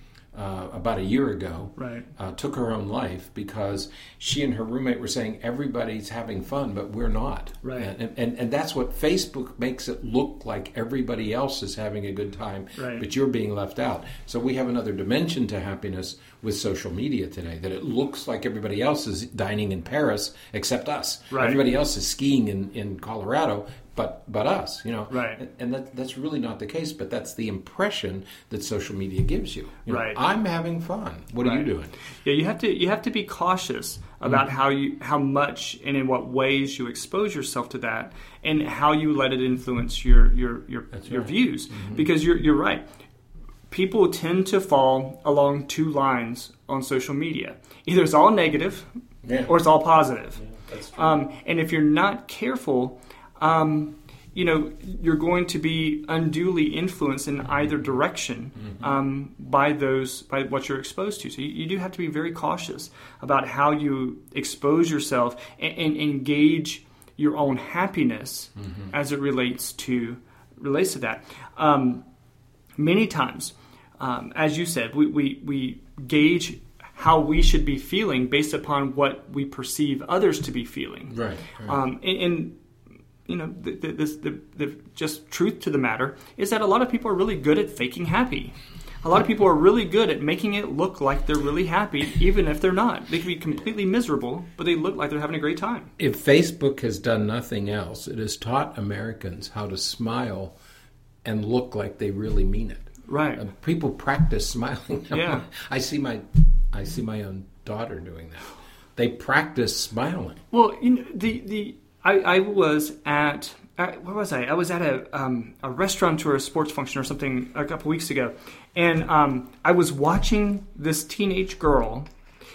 uh, about a year ago. Right. Uh, took her own life because she and her roommate were saying everybody's having fun, but we're not. Right. And and, and that's what Facebook makes it look like everybody else is having a good time, right. but you're being left out. So we have another dimension to happiness with social media today, that it looks like everybody else is dining in Paris except us. Right. Everybody else is skiing in, in Colorado, but but us, you know. Right. And, and that, that's really not the case, but that's the impression that social media gives you. you know, right. I'm having fun. What right. are you doing? Yeah, you have to you have to be cautious about mm-hmm. how you how much and in what ways you expose yourself to that, and how you let it influence your your your, your right. views. Mm-hmm. Because you're you're right. People tend to fall along two lines on social media. Either it's all negative, yeah. or it's all positive. Yeah, that's true. Um, and if you're not careful, um, you know, you're going to be unduly influenced in either direction mm-hmm. um, by those by what you're exposed to. So you, you do have to be very cautious about how you expose yourself and, and engage your own happiness mm-hmm. as it relates to relates to that. Um, many times, um, as you said, we, we we gauge how we should be feeling based upon what we perceive others to be feeling. Right. right. Um, and, and you know, the, the, this, the, the just truth to the matter is that a lot of people are really good at faking happy. A lot of people are really good at making it look like they're really happy, even if they're not. They can be completely miserable, but they look like they're having a great time. If Facebook has done nothing else, it has taught Americans how to smile and look like they really mean it. Right. Uh, people practice smiling. Yeah. I see my, I see my own daughter doing that. They practice smiling. Well, you know, the the I, I was at. Uh, where was I? I was at a um, a restaurant or a sports function or something a couple weeks ago, and um, I was watching this teenage girl.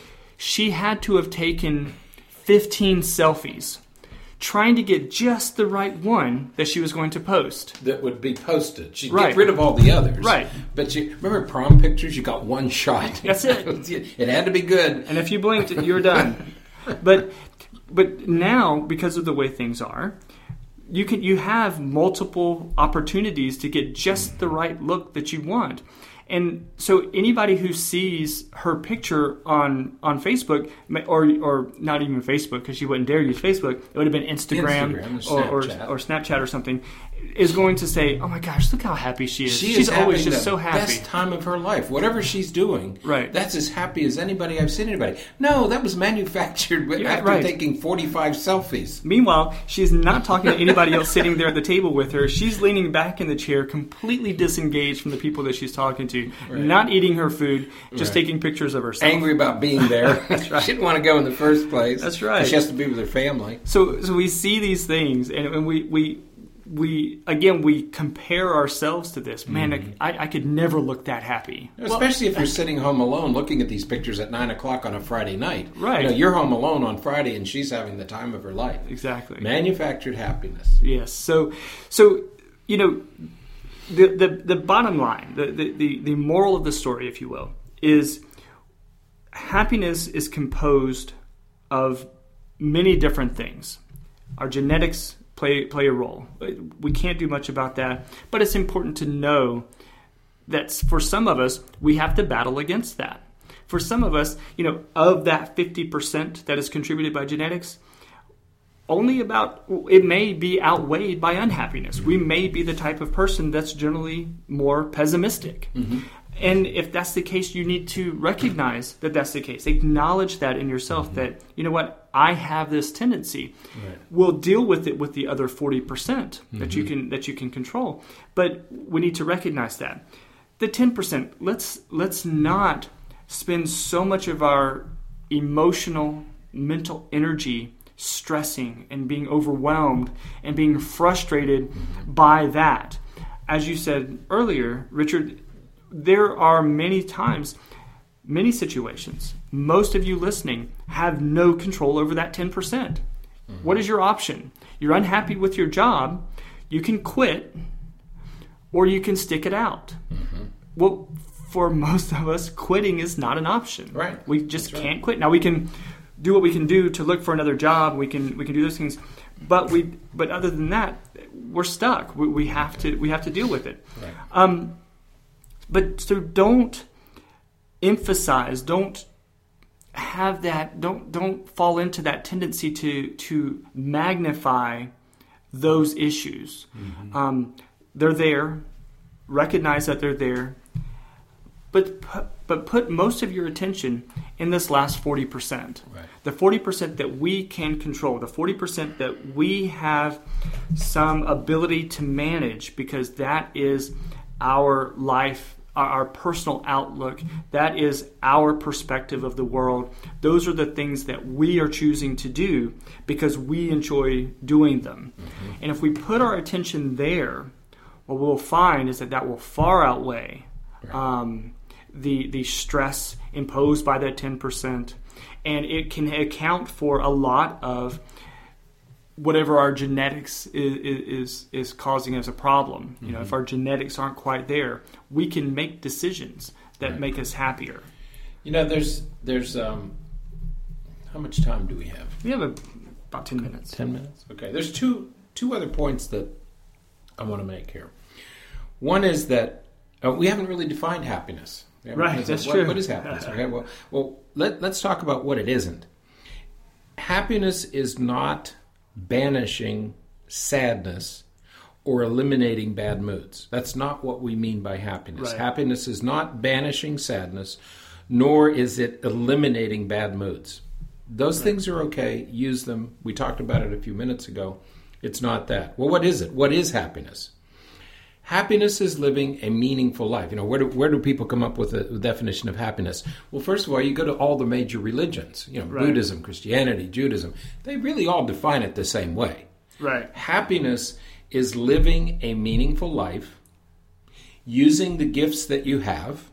She had to have taken fifteen selfies, trying to get just the right one that she was going to post. That would be posted. She'd right. get rid of all the others. Right. But you remember prom pictures? You got one shot. That's it. It had to be good. And if you blinked, you were done. But but now, because of the way things are, you can you have multiple opportunities to get just the right look that you want. And so anybody who sees her picture on, on Facebook, or or not even Facebook, because she wouldn't dare use Facebook, it would have been Instagram, Instagram or, or, Snapchat. or Snapchat or something, is going to say, oh my gosh, look how happy she is. She she's is always having just the so happy. best time of her life. Whatever she's doing, right. that's as happy as anybody I've seen anybody. No, that was manufactured Yeah, after right. taking forty-five selfies. Meanwhile, she's not talking to anybody else sitting there at the table with her. She's leaning back in the chair, completely disengaged from the people that she's talking to, Right. not eating her food, just Right. taking pictures of herself. Angry about being there. That's right. She didn't want to go in the first place. That's right. She has to be with her family. So, so we see these things, and, and we, we, we again, we compare ourselves to this. Man, Mm-hmm. I, I could never look that happy. Especially well, if you're sitting home alone looking at these pictures at nine o'clock on a Friday night. Right. You know, you're home alone on Friday and she's having the time of her life. Exactly. Manufactured happiness. Yes. So, so you know, the the, the bottom line, the, the, the, the moral of the story, if you will, is happiness is composed of many different things. Our genetics play play a role. We can't do much about that, but it's important to know that for some of us, we have to battle against that. For some of us, you know, of that fifty percent that is contributed by genetics, only about, it may be outweighed by unhappiness. We may be the type of person that's generally more pessimistic. Mm-hmm. And if that's the case, you need to recognize that that's the case. Acknowledge that in yourself, mm-hmm. that, you know what, I have this tendency. Right. We'll deal with it with the other forty percent mm-hmm. that you can that you can control. But we need to recognize that. The ten percent, let's let's not spend so much of our emotional, mental energy stressing and being overwhelmed and being frustrated mm-hmm. by that. As you said earlier, Richard, there are many times, many situations, most of you listening have no control over that ten percent. Mm-hmm. What is your option? You're unhappy with your job, you can quit, or you can stick it out. Mm-hmm. Well, for most of us, quitting is not an option. Right. We just That's can't right. quit. Now, we can do what we can do to look for another job. We can we can do those things, but we but other than that, we're stuck. We, we have to we have to deal with it. Right. Um, But so don't emphasize, don't have that, don't don't fall into that tendency to to magnify those issues. Mm-hmm. Um, they're there. Recognize that they're there. But but put most of your attention in this last forty percent. Right. The forty percent that we can control, the forty percent that we have some ability to manage, because that is our life, our personal outlook. That is our perspective of the world. Those are the things that we are choosing to do because we enjoy doing them. Mm-hmm. And if we put our attention there, what we'll find is that that will far outweigh right. um, the the stress imposed by that ten percent. And it can account for a lot of whatever our genetics is, is is causing us a problem. Mm-hmm. You know, if our genetics aren't quite there, we can make decisions that right. make us happier. You know, there's there's um, how much time do we have? We have a, about ten minutes. Ten minutes. Okay. There's two two other points that I want to make here. One is that uh, we haven't really defined happiness. Right. That's what, true. What is happiness? Okay. Well, well, let let's talk about what it isn't. Happiness is not banishing sadness or eliminating bad moods. That's not what we mean by happiness. Right. Happiness is not banishing sadness, nor is it eliminating bad moods. Those right. things are okay. Use them. We talked about it a few minutes ago. It's not that. Well, what is it? What is happiness? Happiness is living a meaningful life. You know, where do, where do people come up with a definition of happiness? Well, first of all, you go to all the major religions, you know, right. Buddhism, Christianity, Judaism. They really all define it the same way. Right. Happiness is living a meaningful life, using the gifts that you have,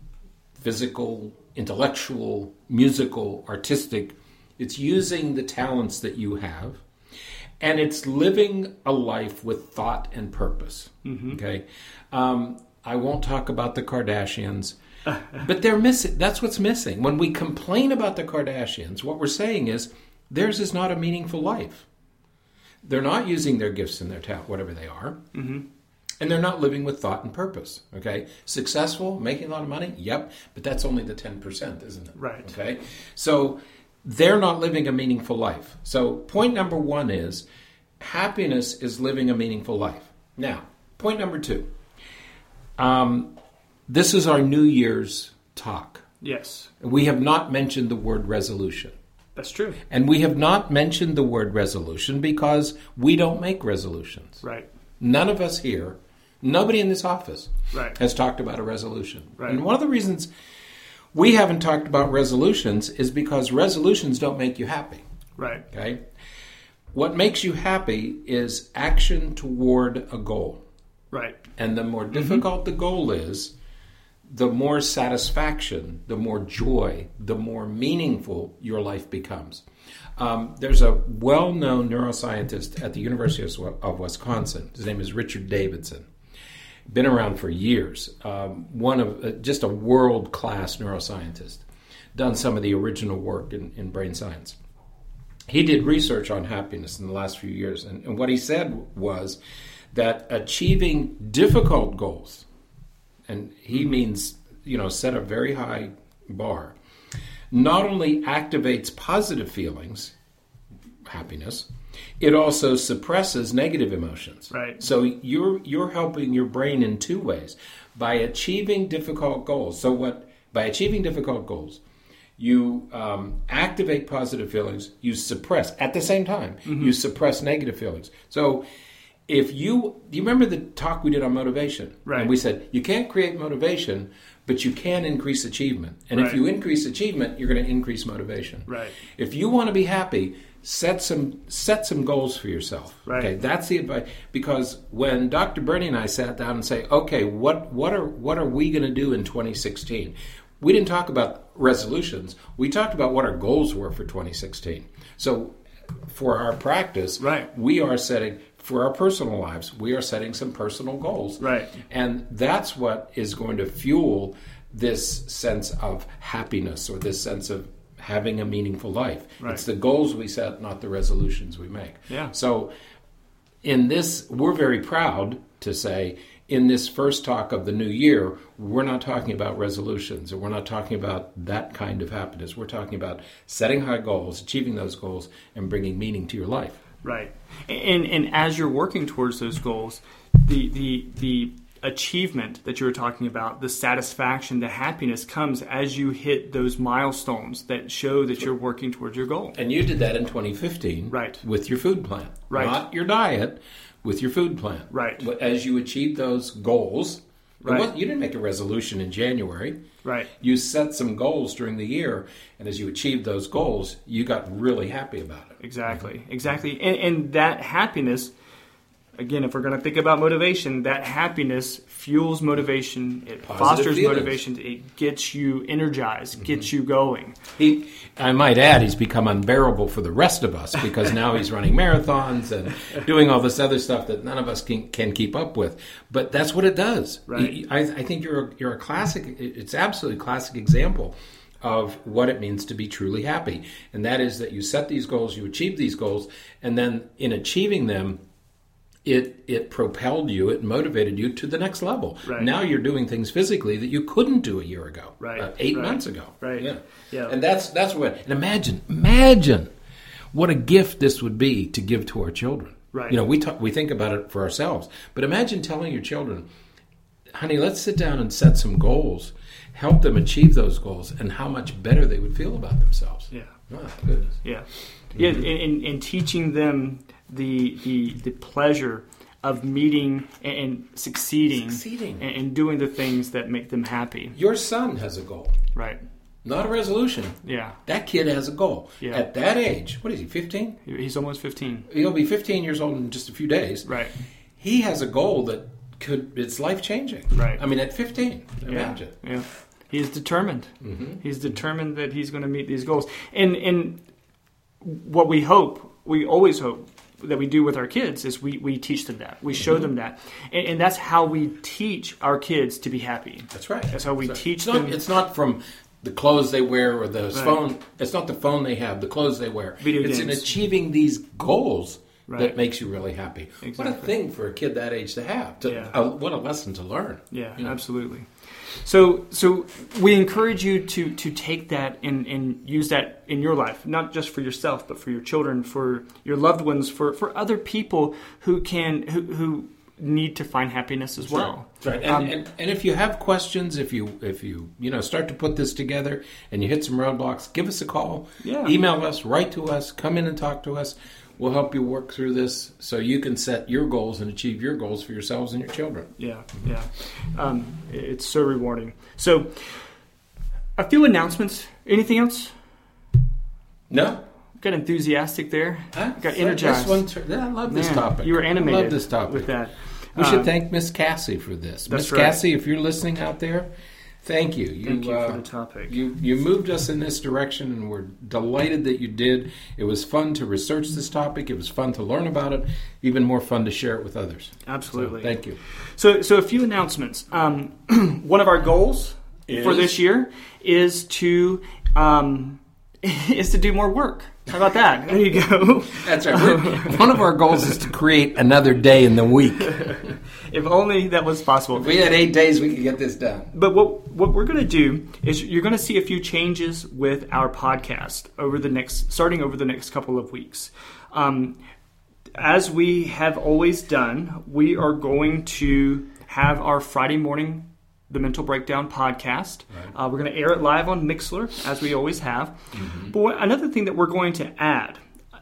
physical, intellectual, musical, artistic. It's using the talents that you have. And it's living a life with thought and purpose. Mm-hmm. Okay, um, I won't talk about the Kardashians, but they're missing. That's what's missing. When we complain about the Kardashians, what we're saying is theirs is not a meaningful life. They're not using their gifts and their talent, whatever they are, mm-hmm. and they're not living with thought and purpose. Okay, successful, making a lot of money, yep, but that's only the ten percent, isn't it? Right. Okay, so they're not living a meaningful life. So point number one is happiness is living a meaningful life. Now, point number two. Um, this is our New Year's talk. Yes. We have not mentioned the word resolution. That's true. And we have not mentioned the word resolution because we don't make resolutions. Right. None of us here, nobody in this office right. has talked about a resolution. Right. And one of the reasons we haven't talked about resolutions is because resolutions don't make you happy. Right. Okay? What makes you happy is action toward a goal. Right. And the more difficult mm-hmm. the goal is, the more satisfaction, the more joy, the more meaningful your life becomes. Um, there's a well-known neuroscientist at the University of Wisconsin. His name is Richard Davidson. Been around for years. Um, one of uh, just a world-class neuroscientist. Done some of the original work in, in brain science. He did research on happiness in the last few years, and, and what he said was that achieving difficult goals, and he means, you know, set a very high bar, not only activates positive feelings, happiness. It also suppresses negative emotions. Right. So you're you're helping your brain in two ways. By achieving difficult goals. So what? By achieving difficult goals, you um, activate positive feelings. You suppress at the same time. Mm-hmm. You suppress negative feelings. So if you do you remember the talk we did on motivation? Right. And we said you can't create motivation, but you can increase achievement. And right. if you increase achievement, you're going to increase motivation. Right. If you want to be happy, set some set some goals for yourself. Right. Okay, that's the advice. Because when Doctor Bernie and I sat down and say, okay, what what are what are we going to do in twenty sixteen? We didn't talk about resolutions. We talked about what our goals were for twenty sixteen. So for our practice, right. we are setting, for our personal lives, we are setting some personal goals. Right. And that's what is going to fuel this sense of happiness or this sense of having a meaningful life. Right. It's the goals we set, not the resolutions we make. Yeah. So in this, we're very proud to say, in this first talk of the new year, we're not talking about resolutions, or we're not talking about that kind of happiness. We're talking about setting high goals, achieving those goals, and bringing meaning to your life. Right. And and as you're working towards those goals, the the the achievement that you were talking about, the satisfaction, the happiness comes as you hit those milestones that show that you're working towards your goal. And you did that in twenty fifteen, right, with your food plan, right, not your diet, with your food plan, right. As you achieved those goals, right. was, you didn't make a resolution in January, right? You set some goals during the year, and as you achieved those goals, you got really happy about it. Exactly, mm-hmm. exactly, and, and that happiness. Again, if we're going to think about motivation, that happiness fuels motivation. It Positive fosters feelings. motivation. It gets you energized, mm-hmm. gets you going. He, I might add, he's become unbearable for the rest of us because now he's running marathons and doing all this other stuff that none of us can, can keep up with. But that's what it does. Right. I, I think you're a, you're a classic. It's absolutely a classic example of what it means to be truly happy, and that is that you set these goals, you achieve these goals, and then in achieving them, It it propelled you, it motivated you to the next level. Right. Now you're doing things physically that you couldn't do a year ago, right? Uh, eight right. months ago, right? Yeah, yeah. And that's that's what. And imagine, imagine what a gift this would be to give to our children. Right. You know, we talk, we think about it for ourselves, but imagine telling your children, "Honey, let's sit down and set some goals, help them achieve those goals, and how much better they would feel about themselves." Yeah. Oh, goodness. Yeah. Yeah. Mm-hmm. And, and teaching them the the the pleasure of meeting and, and succeeding, succeeding. And, and doing the things that make them happy. Your son has a goal, right? Not a resolution. Yeah, that kid has a goal. Yeah. At that age, what is he? Fifteen? He's almost fifteen. He'll be fifteen years old in just a few days. Right. He has a goal that could it's life changing. Right. I mean, at fifteen, imagine. Yeah. yeah. He is determined. Mm-hmm. He's determined that he's going to meet these goals. And and what we hope, we always hope that we do with our kids is we, we teach them that. We show mm-hmm. them that. And, and that's how we teach our kids to be happy. That's right. That's how we so teach it's them. Not, it's not from the clothes they wear or the right. phone. It's not the phone they have, the clothes they wear. Video it's games. in achieving these goals right. that makes you really happy. Exactly. What a thing for a kid that age to have. To, yeah. uh, what a lesson to learn. Yeah, you know? Absolutely. So so we encourage you to, to take that and, and use that in your life, not just for yourself, but for your children, for your loved ones, for, for other people who can who, who need to find happiness as well. Right. right. And, um, and and if you have questions, if you if you you know start to put this together and you hit some roadblocks, give us a call. Yeah. Email us, write to us, come in and talk to us. We'll help you work through this so you can set your goals and achieve your goals for yourselves and your children. Yeah, yeah. Um, it's so rewarding. So, a few announcements. Anything else? No. Got enthusiastic there. Huh? Got energized. This one tur- yeah, I love this Man, topic. You were animated I love this topic. with that. We um, should thank Miss Cassie for this. Miss right. Cassie, if you're listening out there, thank you. you thank you uh, for the topic. You you moved us in this direction, and we're delighted that you did. It was fun to research this topic. It was fun to learn about it. Even more fun to share it with others. Absolutely. So, thank you. So, so a few announcements. Um, one of our goals is? for this year is to um, is to do more work. How about that? There you go. That's right. We're, one of our goals is to create another day in the week. If only that was possible. If we had eight days, we could get this done. But what what we're going to do is you're going to see a few changes with our podcast over the next, starting over the next couple of weeks. Um, as we have always done, we are going to have our Friday morning The Mental Breakdown podcast. Right. Uh, we're going to air it live on Mixlr, as we always have. Mm-hmm. But what, another thing that we're going to add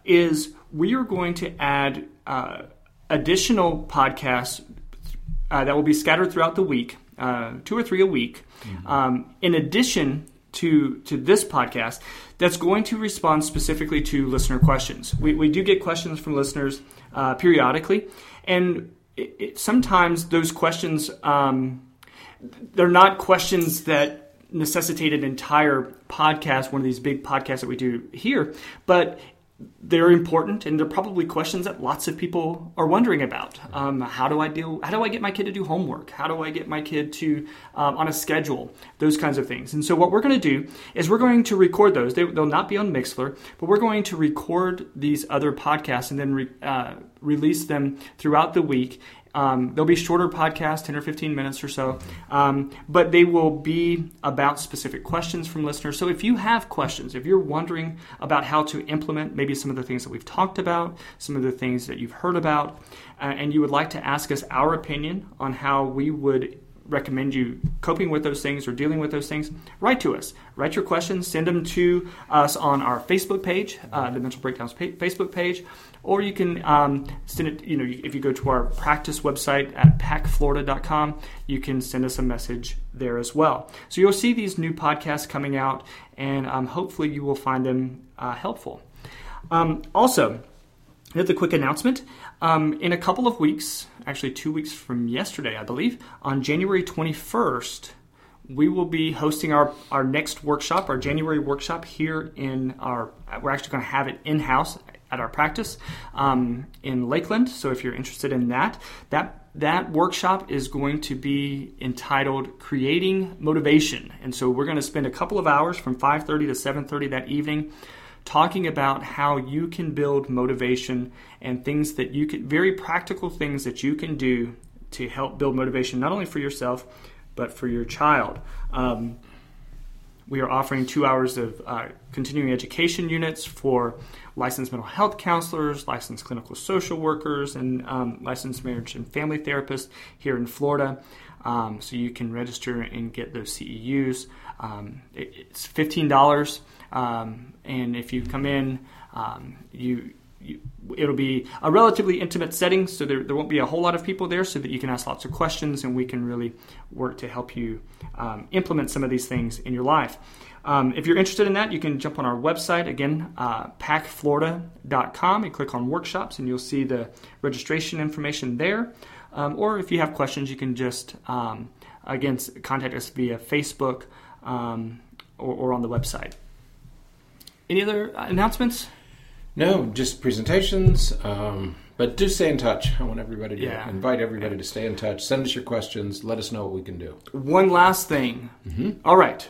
is we are going to add uh, additional podcasts uh, that will be scattered throughout the week, uh, two or three a week, mm-hmm. um, in addition to to this podcast that's going to respond specifically to listener questions. We, we do get questions from listeners uh, periodically, and it, it, sometimes those questions, um, they're not questions that necessitate an entire podcast, one of these big podcasts that we do here, but they're important, and they're probably questions that lots of people are wondering about. Um, how do I deal? How do I get my kid to do homework? How do I get my kid to um, on a schedule? Those kinds of things. And so what we're going to do is we're going to record those. They, they'll not be on Mixlr, but we're going to record these other podcasts and then re, uh, release them throughout the week. Um, they'll be shorter podcasts, ten or fifteen minutes or so, um, but they will be about specific questions from listeners. So if you have questions, if you're wondering about how to implement maybe some of the things that we've talked about, some of the things that you've heard about, uh, and you would like to ask us our opinion on how we would recommend you coping with those things or dealing with those things, write to us. Write your questions, send them to us on our Facebook page, uh, the Mental Breakdowns pa- Facebook page, or you can um, send it, you know, if you go to our practice website at pac florida dot com, you can send us a message there as well. So you'll see these new podcasts coming out, and um, hopefully you will find them uh, helpful. Um, also, here's a quick announcement. Um, in a couple of weeks, actually two weeks from yesterday, I believe, on January twenty-first, we will be hosting our, our next workshop, our January workshop here in our, we're actually going to have it in-house at our practice um, in Lakeland. So if you're interested in that, that that workshop is going to be entitled Creating Motivation. And so we're going to spend a couple of hours from five thirty to seven thirty that evening talking about how you can build motivation and things that you can, very practical things that you can do to help build motivation, not only for yourself, but for your child. Um, we are offering two hours of uh, continuing education units for licensed mental health counselors, licensed clinical social workers, and um, licensed marriage and family therapists here in Florida. Um, so you can register and get those C E Us. Um, it, it's fifteen dollars, um, and if you come in, um, you, you it'll be a relatively intimate setting, so there, there won't be a whole lot of people there, so that you can ask lots of questions, and we can really work to help you um, implement some of these things in your life. Um, if you're interested in that, you can jump on our website, again, uh, pac florida dot com, and click on workshops, and you'll see the registration information there. Um, or if you have questions, you can just, um, again, contact us via Facebook um, or, or on the website. Any other announcements? No, just presentations. Um, but do stay in touch. I want everybody to yeah. invite everybody to stay in touch. Send us your questions. Let us know what we can do. One last thing. Mm-hmm. All right.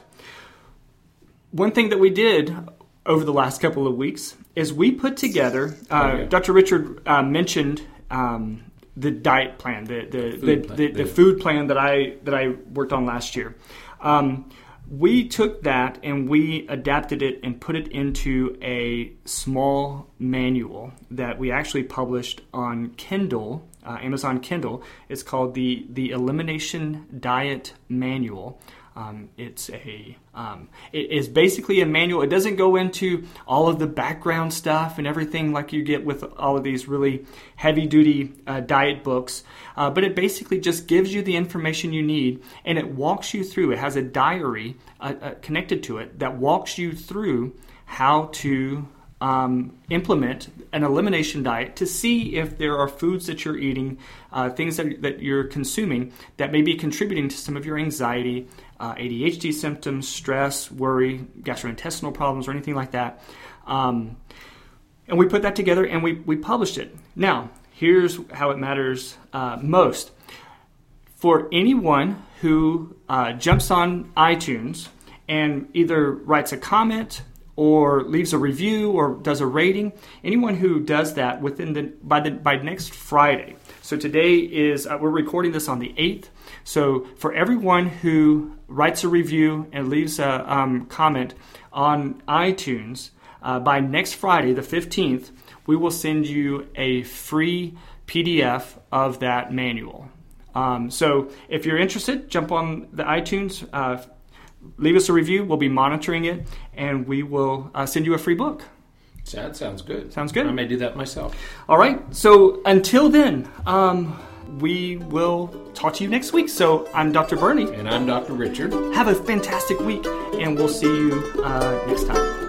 One thing that we did over the last couple of weeks is we put together, uh, oh, yeah. Doctor Richard uh, mentioned um, the diet plan, the the food, the, plan. The, the food plan that I that I worked on last year. Um, we took that and we adapted it and put it into a small manual that we actually published on Kindle, uh, Amazon Kindle. It's called the the Elimination Diet Manual. Um, it's a um, it is basically a manual. It doesn't go into all of the background stuff and everything like you get with all of these really heavy-duty uh, diet books, uh, but it basically just gives you the information you need, and it walks you through. It has a diary uh, uh, connected to it that walks you through how to Um, implement an elimination diet to see if there are foods that you're eating, uh, things that, that you're consuming that may be contributing to some of your anxiety, uh, A D H D symptoms, stress, worry, gastrointestinal problems, or anything like that. Um, and we put that together and we, we published it. Now, here's how it matters uh, most. For anyone who uh, jumps on iTunes and either writes a comment or leaves a review or does a rating, anyone who does that within the by the by next Friday. So today is uh, we're recording this on the eighth. So for everyone who writes a review and leaves a um, comment on iTunes uh, by next Friday, the fifteenth, we will send you a free P D F of that manual. Um, so if you're interested, jump on the iTunes, uh, leave us a review. We'll be monitoring it, and we will uh, send you a free book. That sounds good. Sounds good. I may do that myself. All right. So until then, um, we will talk to you next week. So I'm Doctor Bernie. And I'm Doctor Richard. Have a fantastic week, and we'll see you uh, next time.